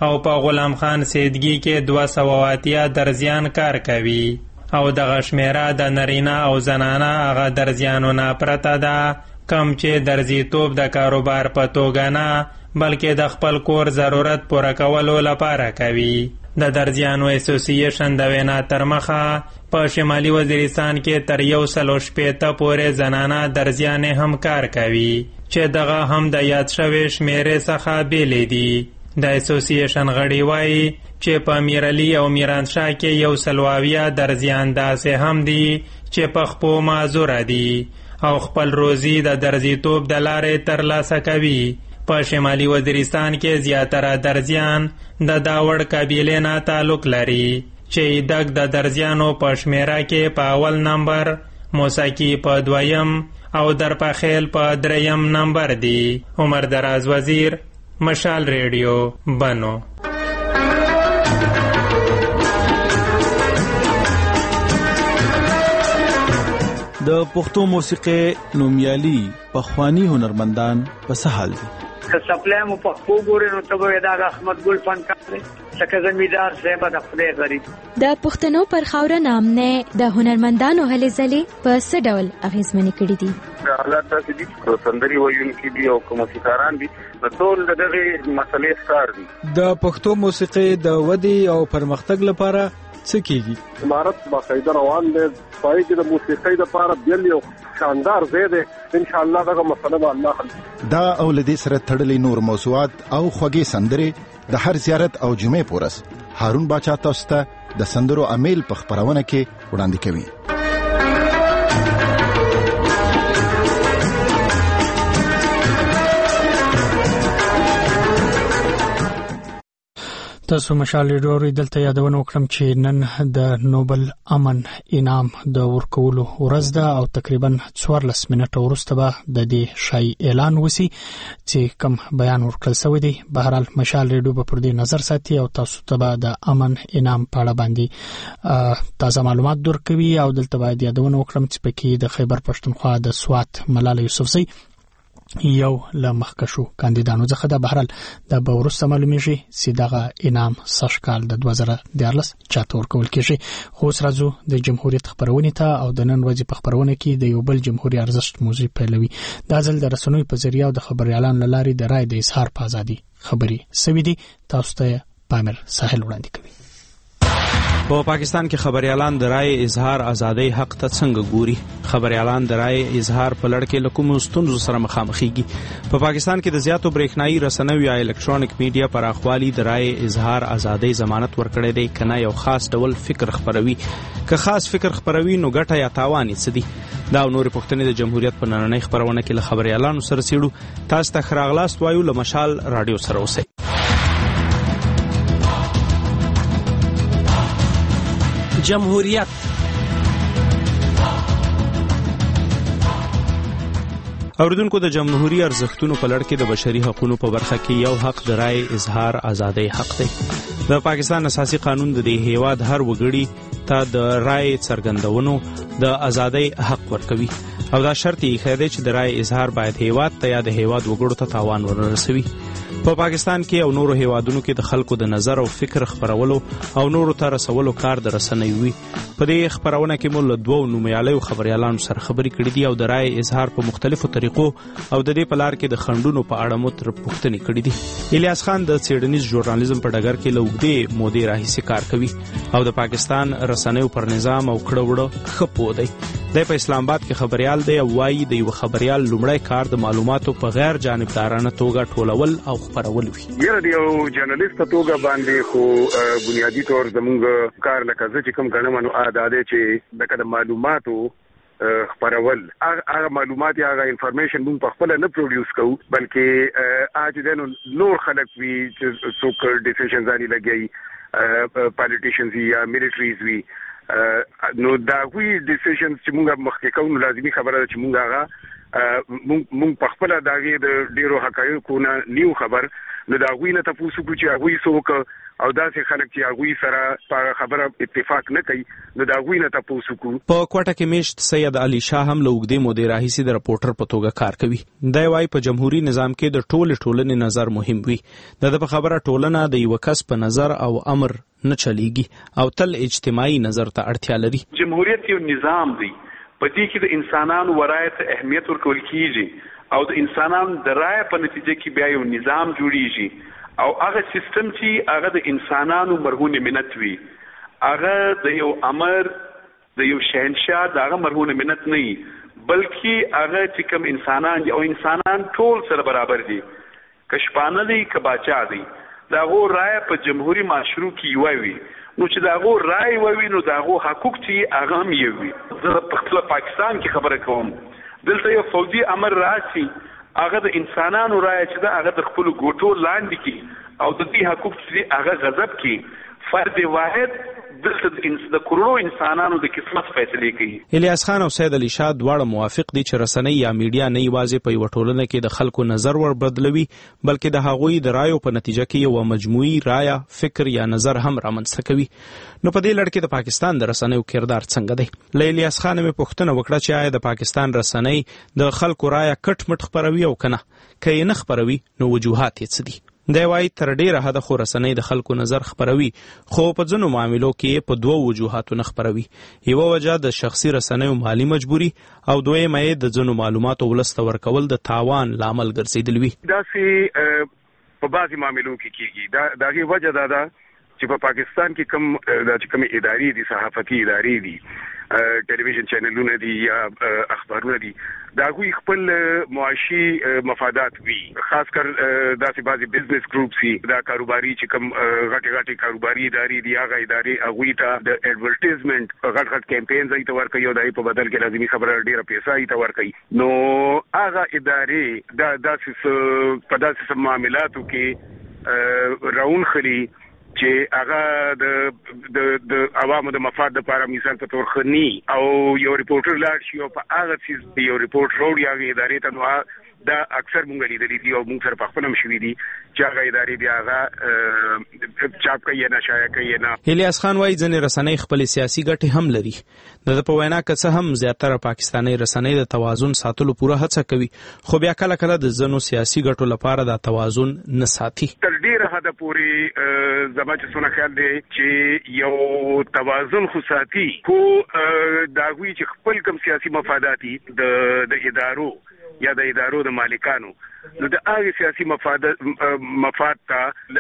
او په غلام خان سیدګي کې 280 درزیان کار کوي او دغه شمیره د نارینه او زنانه هغه درزیانو نه پرته ده کم چې درزیتوب د کاروبار په توګه نه بلکې د خپل کور ضرورت پوره کولو لپاره کوي. د درزیانو اسوسییشن د وینا تر مخه په شمالي وزیرستان کې تر 160 پورې زنانه درزیانې هم کار کوي چې دغه هم د یاد شوی شمیرې څخه بیلې دي. د اسوسییشن غړي وایي چې په میرعلي او میرانشاه کې 120 درزیان داسې هم دي چې په خپو معذوره دي او خپل روزي د درزیتوب د لارې ترلاسه کوي. په شمالي وزیرستان کې زیاتره درزیان د داوړ قبیلې نه تعلق لري چې دغ د درزیانو په شمیره کې په اول نمبر، موسکی په دویم او درپخیل په دریم نمبر دي. عمر دراز وزیر، مشال ریډیو، بنو. د پښتو موسیقي نومیالي پخوانی هنرمندان په څه حال دي؟ که سپلای مو پښتو ګورې نو ته به دا احمد ګل فنکار دی څنګه زمیدار صاحب د خپل غریب د پښتنو پر خاوره نامنه د هنرمندانو هلې ځلې په څه ډول اغیزمنې کړې دي؟ حالات داسې دي چې سندري ویونکي دي او موسیقاران دي نو ټول دغه مسلې ښکار دي. د پښتو موسیقي د ودې او پرمختګ لپاره څه کیږي؟ امارت باقاعده روان دی پای کې د موسیقۍ لپاره بیل یو شاندار ځای دی. ان شاء الله دغه مسله به الله حل دا او لدې سره تړلې نور موضوعات او خوږې سندرې د هر زیارت او جمعې پورس هارون باچا تاسو ته د سندرو امیل په خبرونه کې وړاندې کوي. تاسو مشال ډوري دلته یادونه وکړم چې نن د نوبل امن انعام د ورکولو ورځ ده او تقریبا 14 منټه وروسته به د دې شای اعلان وسی چې کوم بیان ورکړل شوی دی. بهرحال مشال ریډیو په پردي نظر ساتي او تاسو ته به د امن انعام په اړه باندې تازه معلومات درکوي او دلته باید یادونه وکړم چې پکې د خیبر پښتونخوا د سوات ملاله یوسفزۍ یو له مخکشو کاندیدانو څخه د بهرال د بورسته معلومیږي چې دغه انعام سشکال د 2014 چاته ورکول کېږي. خو سرازو د جمهوریت خبرونه ته او د نن ورځې په خبرونه کې د یو بل جمهوریت ارزښت موضوع پیلوي. دا ځل د رسنوي په ذریعہ او د خبري اعلان لاري د رائے د اظهار په ازادي خبري سوي دي. تاسو ته پامر ساحل وړاندې کوي. په پاکستان کې خبري اعلان د رائے اظهار ازادي حق ته څنګه ګوري؟ خبري اعلان د رائے اظهار په لړ کې لکه مستندو سره مخامخيږي. په پاکستان کې د زیاتو برېښنايي رسنیو یا الکترونیک میډیا پر اخوالي د رائے اظهار ازادي ضمانت ورکړي دی کنه یو خاص ډول فکر خبروي. که خاص فکر خبروي نو ګټه یا تاوان څه دي؟ دا نور پښتنې د جمهوریت په نننۍ خبرونه کې له خبري اعلان سره سیړو. تاسو ته خراغلاست وایو له مشال رادیو سره اوسئ. جمهوریت اوریدونکو د جمهوریت ارزښتونو په لړ کې د بشري حقوقو په برخه کې یو حق د رائے اظهار ازادي حق دی. د پاکستان اساسي قانون د دې هیواد هر وګړي ته د رائے څرګندونو د ازادي حق ورکوي او دا شرط یې خېده چې د رائے اظهار باید هیواد ته یا د هیواد وګړو ته تاوان ورسوي. په پاکستان کې او نورو هیوادونو کې د خلکو د نظر او فکر خبرولو او نورو ته رسولو کار د رسنۍ وي. په دې خبرونه کې مول دوه نومیالیو خبريالانو سره خبرې کړې دي او د رائے اظهار په مختلفو طریقو او د دې په لار کې د خندونو په اړه متر پوښتنې کړې دي. الیاس خان د څېړنیز ژورنالیزم په ډګر کې لوګدې مودې راهیسې کار کوي او د پاکستان رسنیو پر نظام او کړه وړه خپو دی. د په اسلام آباد کې خبريال دی او وايي د یو خبريال لومړی کار د معلوماتو په غیر جانبدارانه توګه ټولول او خبرول وي. یو جرنالیست په توګه باندې خو بنیادی طور زموږ کار لکه چې کوم غنمنو عادت چې د معلوماتو خبرول هغه معلومات یا هغه انفارمیشن موږ په خپل نه پروډوس کوو بلکې اج دنو نور خلک وی چې څوک ډیسیژنز اني لګي پالیټیشنز یا ملټریز وی نو دا وی ډیسیژنز چې موږ مخکې کوو لازمي خبره ده چې موږ هغه موږ په خپل داګه د ډیرو حقایقو نه نیو خبر نو دا غوی نه تاسو کو چې غوی څوک او داسې خلک چې غوی سره په خبره اتفاق نه کوي نو دا غوی نه تاسو کو. په کوټه کې میشت سید علي شاه هم لوګدې مودې راهیسې د رپورټر په توګه کار کوي. دا وايي په جمهوریت نظام کې د ټولنې نظر مهم وي. د په خبره ټولنه د یو کس په نظر او امر نه چلیږي او تل اجتماعي نظر ته اړتیا لري. جمهوریت یو نظام دی په دې کې د انسانانو ورایت اهمیت ورکول کیږي او د انسانانو د رایې په نتیجه کې بیا یو نظام جوړیږي او هغه سیستم چې هغه د انسانانو مرهون منت وي هغه د یو امر د یو شهنشاه د هغه مرهون منت نه وي بلکې هغه چې کوم انسانان او انسانان ټول سره برابر دي کشپانه دي کباچا دي دا غو رایې په جمهوریت معاشرو کې وي نو چې دا غو رایې وي نو دا غو حقوق چې هغه هم وي. زه په خپل پاکستان کې خبره کوم دلته یو فوجي امر راشي هغه د انسانانو رایه چې دا هغه د خپل ګوټو لاندې کی او د دې حقوق چې هغه غضب کی فرد واحد دلته د کروڑو انسانانو د قسمت فیصله کوي. الیاس خان او سید علي شاه دواړه موافق دي چې رسنۍ یا میډیا نه یوازې په یو ټولنه کې د خلکو نظر ور بدلوي بلکې د هغوی د رایو په نتیجه کې یو مجموعي رایه فکر یا نظر هم رامنځته کوي. نو په دې لړ کې د پاکستان د رسنیو کردار څنګه دی؟ له الیاس خان مې پوښتنه وکړه چې آیا د پاکستان رسنۍ د خلکو رایه کټ مټ خپروي او کنه که یې نه خپروي نو وجوهات یې څه دي؟ دی وايي تر ډیره حده خو رسنۍ د خلکو نظر خپروي خو په ځینو معاملو کې په دوه وجوهاتو نه خپروي. یوه وجه د شخصي رسنیو مالی مجبوري او دویمه یې د ځینو معلوماتو ولس ته ورکول د تاوان لامل ګرځېدل وي. داسې په بعضې معاملو کې کېږي. د هغې وجه دا ده چې په پاکستان کې کوم ادارې دي صحافتي ادارې دي ټلویزیون چینلونه دي یا اخبارونه دي دا غوي خپل معاشي مفادات وي خاص کر داسې بعضي بزنس ګروپس دي دا کاروباري چې کوم غټي کاروباري ادارې دي هغه ادارې هغوی ته د ایڈورټایزمنت غټ کیمپینز ای ته ورکوي او دای په بدل کې لازمي خبره ډیره پیسې ای ته ورکوي. نو هغه ادارې داسې په داسې معاملاتو کې راون خري چې هغه د عوامو د مفاد لپاره مثال په تور خني او یو ریپورټر لاړ شي او په هغه څه یو ریپورت وروړي هغه ادارې ته نو دا اکثر مونږ لیدلي دي او مونږ سره په خپل هم شوي دي چې هغه ادارې بیا هغه چاپ کوي نه شایع کوي نه. الیاس خان وايي ځینې رسنۍ خپل سیاسي ګټې هم لري. د په وینا که څه هم زیاتره پاکستاني رسنۍ د توازن ساتلو پوره هڅه کوي خو بیا کله کله د ځینو سیاسي ګټو لپاره د توازن نه ساتي. تر ډیره حده پورې زما چې څونه خیال دی چې یو توازن خو ساتي خو دا غوي چې خپل کوم سیاسي مفادات د ادارو یا د ادارو د مالکانو نو د هغه سیاسي مفاد ته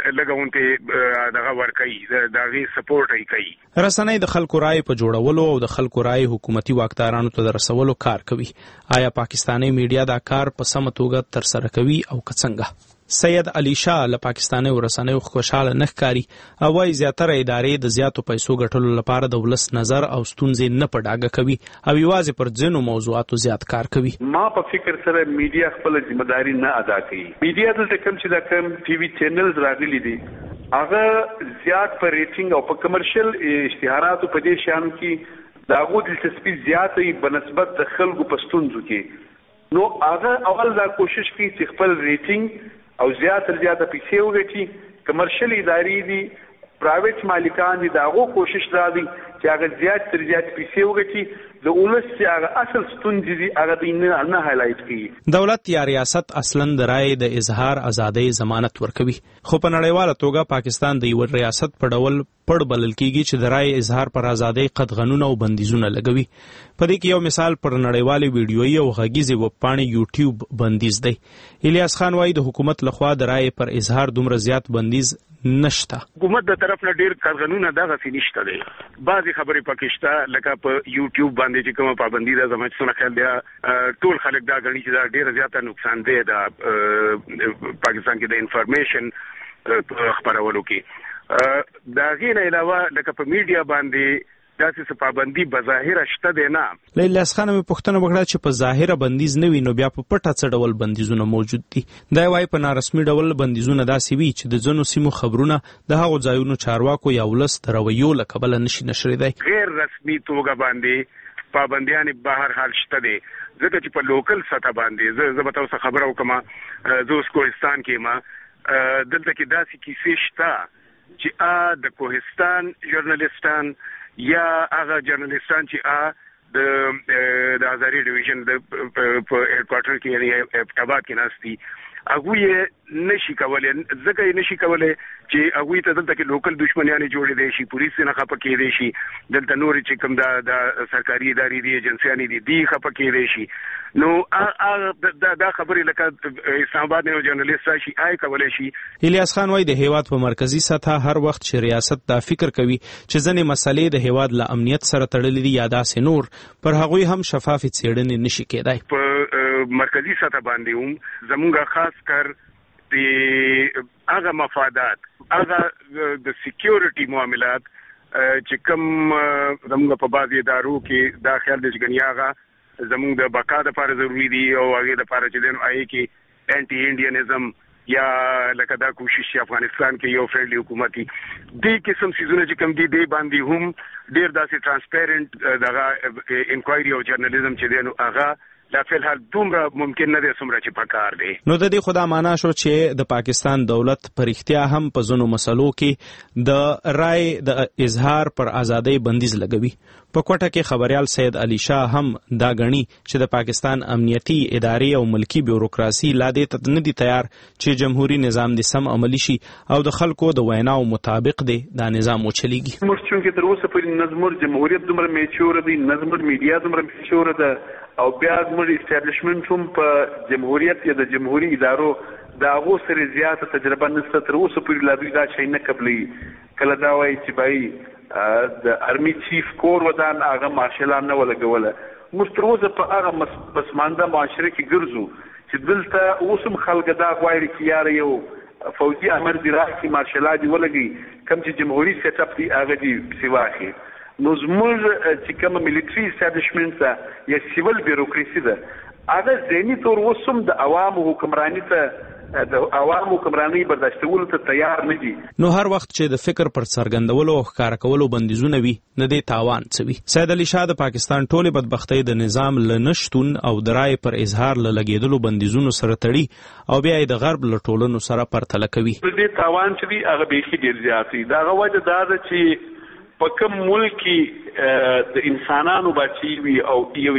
لګونته دغه ورکوي دغه سپورټ کوي. رسنۍ د خلکو رائے په جوړولو او د خلکو رائے حکومتي واکدارانو ته رسولو کار کوي. آیا پاکستاني میډیا دا کار په سمه توګه ترسره کوي او که څنګه؟ سید علي شاه له پاکستاني رسنیو خوشاله نه ښکاري او وايي زیاتره ادارې د زیاتو پیسو ګټلو لپاره د ولس نظر او ستونزې نه په ډاګه کوي او یوازې پر ځینو موضوعاتو زیات کار کوي. ما په فکر سره میډیا خپل ځمېداري نه ادا کوي. میډیا دلته کوم چې دا کوم ټي وي چینلز راغلي دي هغه زیات په ریټینګ او په کمرشل اشتهاراتو په دې شان کې دا غو دلچسپي زیاتې بنسبت د خلکو په ستونزو کې نو هغه اول دا کوشش کوي چې خپل ریټینګ او زیاته پیسې وګټي. کمرشل ادارې دي پرایویټ مالکان دي داغو کوشش دا دي چې هغه زیات پیسې وګټي د ولس چې هغه اصل ستونزې دي هغه نه هایلایټ کوي. دولت یا ریاست اصلا د رایې د اظهار ازادۍ ضمانت ورکوي خو په نړیواله توګه پاکستان د یو ریاست په ډول پړ بلل کیږي چې د رایې اظهار پر ازادۍ قدغنونه او بندیزونه لګوي. په دې کې یو مثال پر نړیوالې ویډیويي او غږیزې وبپاڼې یوټیوب بندیز دی. الیاس خان وايي د حکومت لخوا د رایې پر اظهار دومره زیات بندیز نشته. حکومت د طرف نه ډیر قانونونه دغه څه نشته دی. بعضی خبرې پکې لکه په یوټیوب باندې چې کومه پابندي ده زما څونه خیال دی ټول خلک دا غني چې دا ډیر زیاته نقصان دی د پاکستان کې د انفارمیشن خبرولو کې دا غیر علاوه لکه په میډیا باندې داسې پابندي بظاهر شته دی نه. الیاس خان مې پوښتنه وکړه چې په ظاهره بندیز نه وي نو بیا په پټه څه ډول بندیزونه موجود دي؟ دا وايي په نارسمي ډول بندیزونه داسې وي چې د ځینو سیمو خبرونه د هغو ځایونو چارواکو یا ولس د رویو له کبله نشي نشریدای. غیر رسمي توګه باندې پابندیان بهر حال شته دي ځکه چې په لوکل سطح باندې زه به تاسو خبرو کوم زه اوس کوهستان کې ما دلته کې داسې کیسې شته چې د کوهستان ژورنالیستان یا هغه ژورنالیستان چې د هزاري ډیویژن د په هډکوارټر کې یعنی ابټاباد کې ناستي هغه یې نشي کولای ځکه یې نشي کولای چې هغه ته دلته کې لوکل دښمنیان جوړې دي شي پولیس نه خپه کې دي شي دلته نور چې کوم د سرکاري ادارې دي ایجنسيان دي خپه کې دي شي نو دا خبرې لکه اسلام آباد نه جرنالیست راشي کولای شي. الیاس خان وايي د هیواد په مرکزی سطح هر وخت چې ریاست دا فکر کوي چې ځنې مسلې د هیواد له امنیت سره تړلې دي یا داسې نور پر هغوی هم شفاف څېړنې نشي کېدای. په مرکزی سطح باندې هم زموږ خاص کر د هغه مفادات هغه د سکیورټي معاملات چې کوم زموږ په بعضي ادارو کې دا خیال د جګنیاغه زموږ د بقا لپاره ضروری دي او هغه لپاره چې دنو آی کې انټي انډینیزم یا لکه دا کوشش افغانستان کې یو فرندلی حکومتي د قسم سيزونه چې کوم دي باندې هم ډیر داسې ترانسپیرنٹ دغه انکوایري او جرنالیزم چې دنو هغه لا فلحال دومره ممکن نه دی څومره چې پکار دی. نو د دې خدا معنا شو چې د پاکستان دولت پر اختیا هم په ځینو مسلو کې د رائے د اظهار پر ازادۍ بندیز لګوي. په کوټه کې خبريال سید علي شاه هم دا غني چې د پاکستان امنیتي ادارې او ملکی بیوروکراسي لا دې نه دي تیار چې جمهوریت نظام د سم عملی شي او د خلکو د ویناو مطابق دی دا نظام وچلیږي. موږ چې تر اوسه په نظم جمهوریت دومره میچور دی نظم میډیا دومره میچور ده او بیا موږ اسټابلیشمنت هم په جمهوریت یا د جمهوریت ادارو دا غو سره زیاته تجربه نشته تر اوسه په لادوی دا شي نه قبلي کله دا وایي چې بای د ارمی چیف کور ودان هغه مارشلان نه ولګوله موږ تر اوسه په هغه پسمانده معاشره کې ګرځو چې دلته اوسم خلک دا غواړي چې یار یو فوجي امر دی راځي مارشلان دی ولګي کوم چې جمهوریت سیټ اپ دی هغه دی سیواخي نو زموږ چې کوم ملټري اسټابلیشمنت یا سیول بیوروکراسي ده هغه ځینی تور وسم د عوامو حکمرانی ته د عوامو حکمرانی برداشتولو ته تیار نه دي. نو هر وخت چې د فکر پر څرګندولو او ښکار کولو بندیزونه وي نه دی تاوان څوي. سید علي شاه د پاکستان ټولې بدبختۍ د نظام لنشتون او د رای پر اظهار لګیدلو بندیزونو سره تړي او بیا د غرب له ټولنو سره پرتله کوي. د دې تاوان چې دی هغه به ډیر زیات دی دا غوډه دا چې په کوم ملک کې د انسانانو بچي وي او یو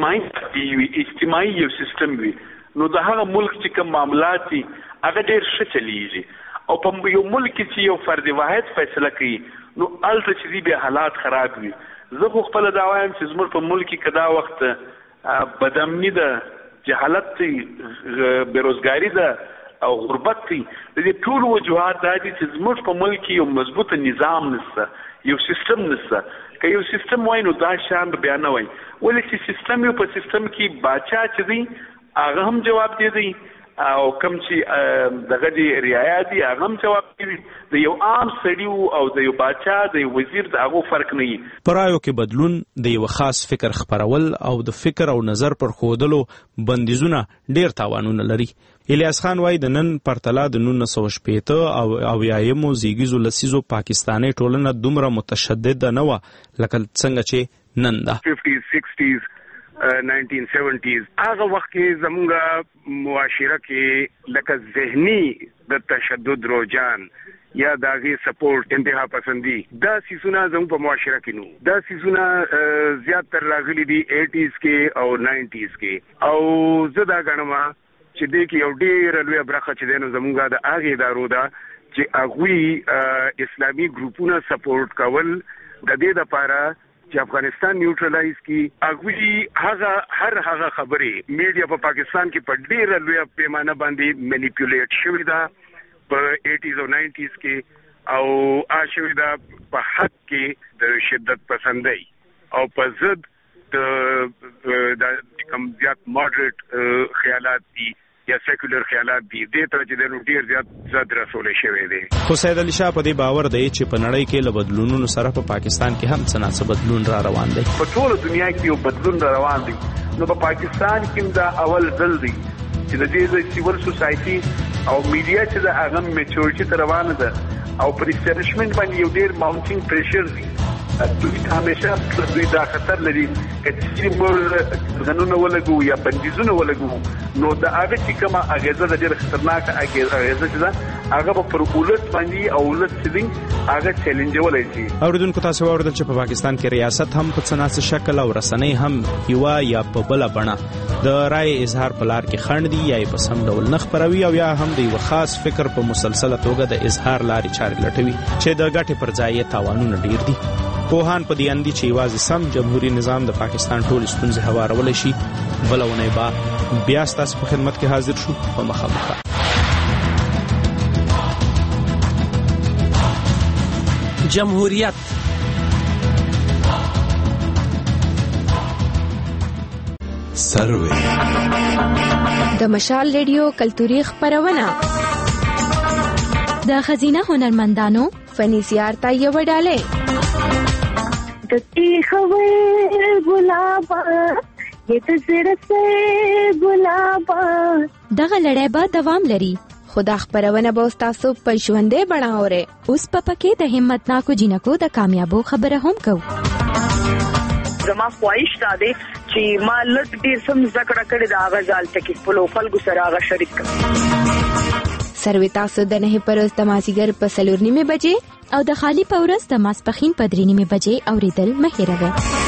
اجتماعي یو سیستم وي نو د هغه ملک چې کوم معاملات دي هغه ډیر ښه چلیږي او په یو ملک کې یو فرد واحد فیصله کوي نو الته چې دی به حالات خراب وي. زه خو خپل دا وایم چې زموږ په ملک کې کدا وخت بدامنی ده جهالت بیروزګاری ده او غربت دی د دې ټول وجوهات دا دي چې زموږ په ملک کې یو مضبوط نظام نشته یو سیستم نشته که یو سیستم وای نو دا شان بیان نه وای ولې چې سیستم یو په سیستم کې باچا چې دی هغه هم جواب دی او کوم چې دغه دی رعایا دی هغه هم جواب دی د یو عام سړی او د یو باچا د یو وزیر د هغه فرق نه وي. پرایو کې بدلون د یو خاص فکر خبرول او د فکر او نظر پر خودلو بندیزونه ډیر تاوانونه لري. الیاس خان وايي د نن پرتله د 1960 او یایمو زیږیزو لسیزو پاکستاني ټولنه دومره متشدد نه و لکه څنګه چې نن ده. 50s 60s 1970s هغه وخت کې زموږه معاشره کې لکه ذهني د تشدد روجان یا داغي سپورټ انتها پسندي دا سيزونه زموږ په معاشره کې نو دا سيزونه زیات تر راغلي دي 80s کې او 90s کې او زدا غنما چې دې کې یو ډېر لوی برخه چې دنو زموږه د هغه ادارو دا چې هغه اسلامي ګروپونه سپورټ کول د دې لپاره چې افغانستان نیوټرلایز کی هغه هغه خبرې میډیا په پاکستان کې په ډېر لوی پیمانه باندې مینیپیولیټ شوې ده په 80s او 90s کې او شوې ده په حق کې د شدت پسندۍ او په ضد د کوم زیات ماډریټ خیالات دي یا سیکولر خیالات دي د ته چې د ډیر زیات زاد رسول شوی دی. خو سید علي شاه په دې باور دی چې په نړۍ کې له بدلونونو سره په پاکستان کې هم څه بدلون را روان دی. په ټول دنیا کې یو بدلون را روان دی نو په پاکستان کې دا اول ځل دی چې د دې سیول سوسايټي او میډیا چې د هغه میچورټي تر روانه ده او پر اسټابلیشمنت باندې یو ډیر ماونټینګ پریشر دی دوی همیشه دوی دا خطر لري چې موږ غنونه ولګو یا بندیزونه ولګو نو دا هغه چې کومه اغیزه د ډېر خطرناک اغیزه چې ده هغه پر ولس باندې او ولس چې هغه چیلنج ولای شي. اوریدونکو تاسو اوریدل چې په پاکستان کې ریاست هم په څناسه شکل او رسنۍ هم یو یا په بل بڼه د رائے اظهار په لار کې خنډ دي یا په سم ډول نه خبروي او یا هم د یو خاص فکر په مسلسله توګه د اظهار لارې چارې لټوي چې د ګټې پر ځای تاوانونه ډیر دي. پوهان په دې اندي چې یوازې سم جمهوریت نظام د پاکستان ټول ستونزې هوارولای شي. بلونه با بیا ستاسو په خدمت کې حاضر شو په مخامخ. جمهوریت سروي د مشال ریډیو کلتوري خبرونه د خزینه هنرمندانو فني سیارتا یو ډاله د تیخوي ګلابا یت زړه ګلابا دغه لړۍ به دوام لري. خدا خبرونه به تاسو په ژوندې بڼاوره اوس په پکې د همت ناکو جنکو د کامیابو خبره هم کو. زما خواهش ده چې ما لږ ډیر سم ذکر کړی دا غزال ټکی په لوکل ګو سره غا شریک سروي تاسو د نه پروز د مازیګر په 4:30 بجې او د خالی پورس د ماسپخین په 3:30 بجې اوریدل مه هیروئ.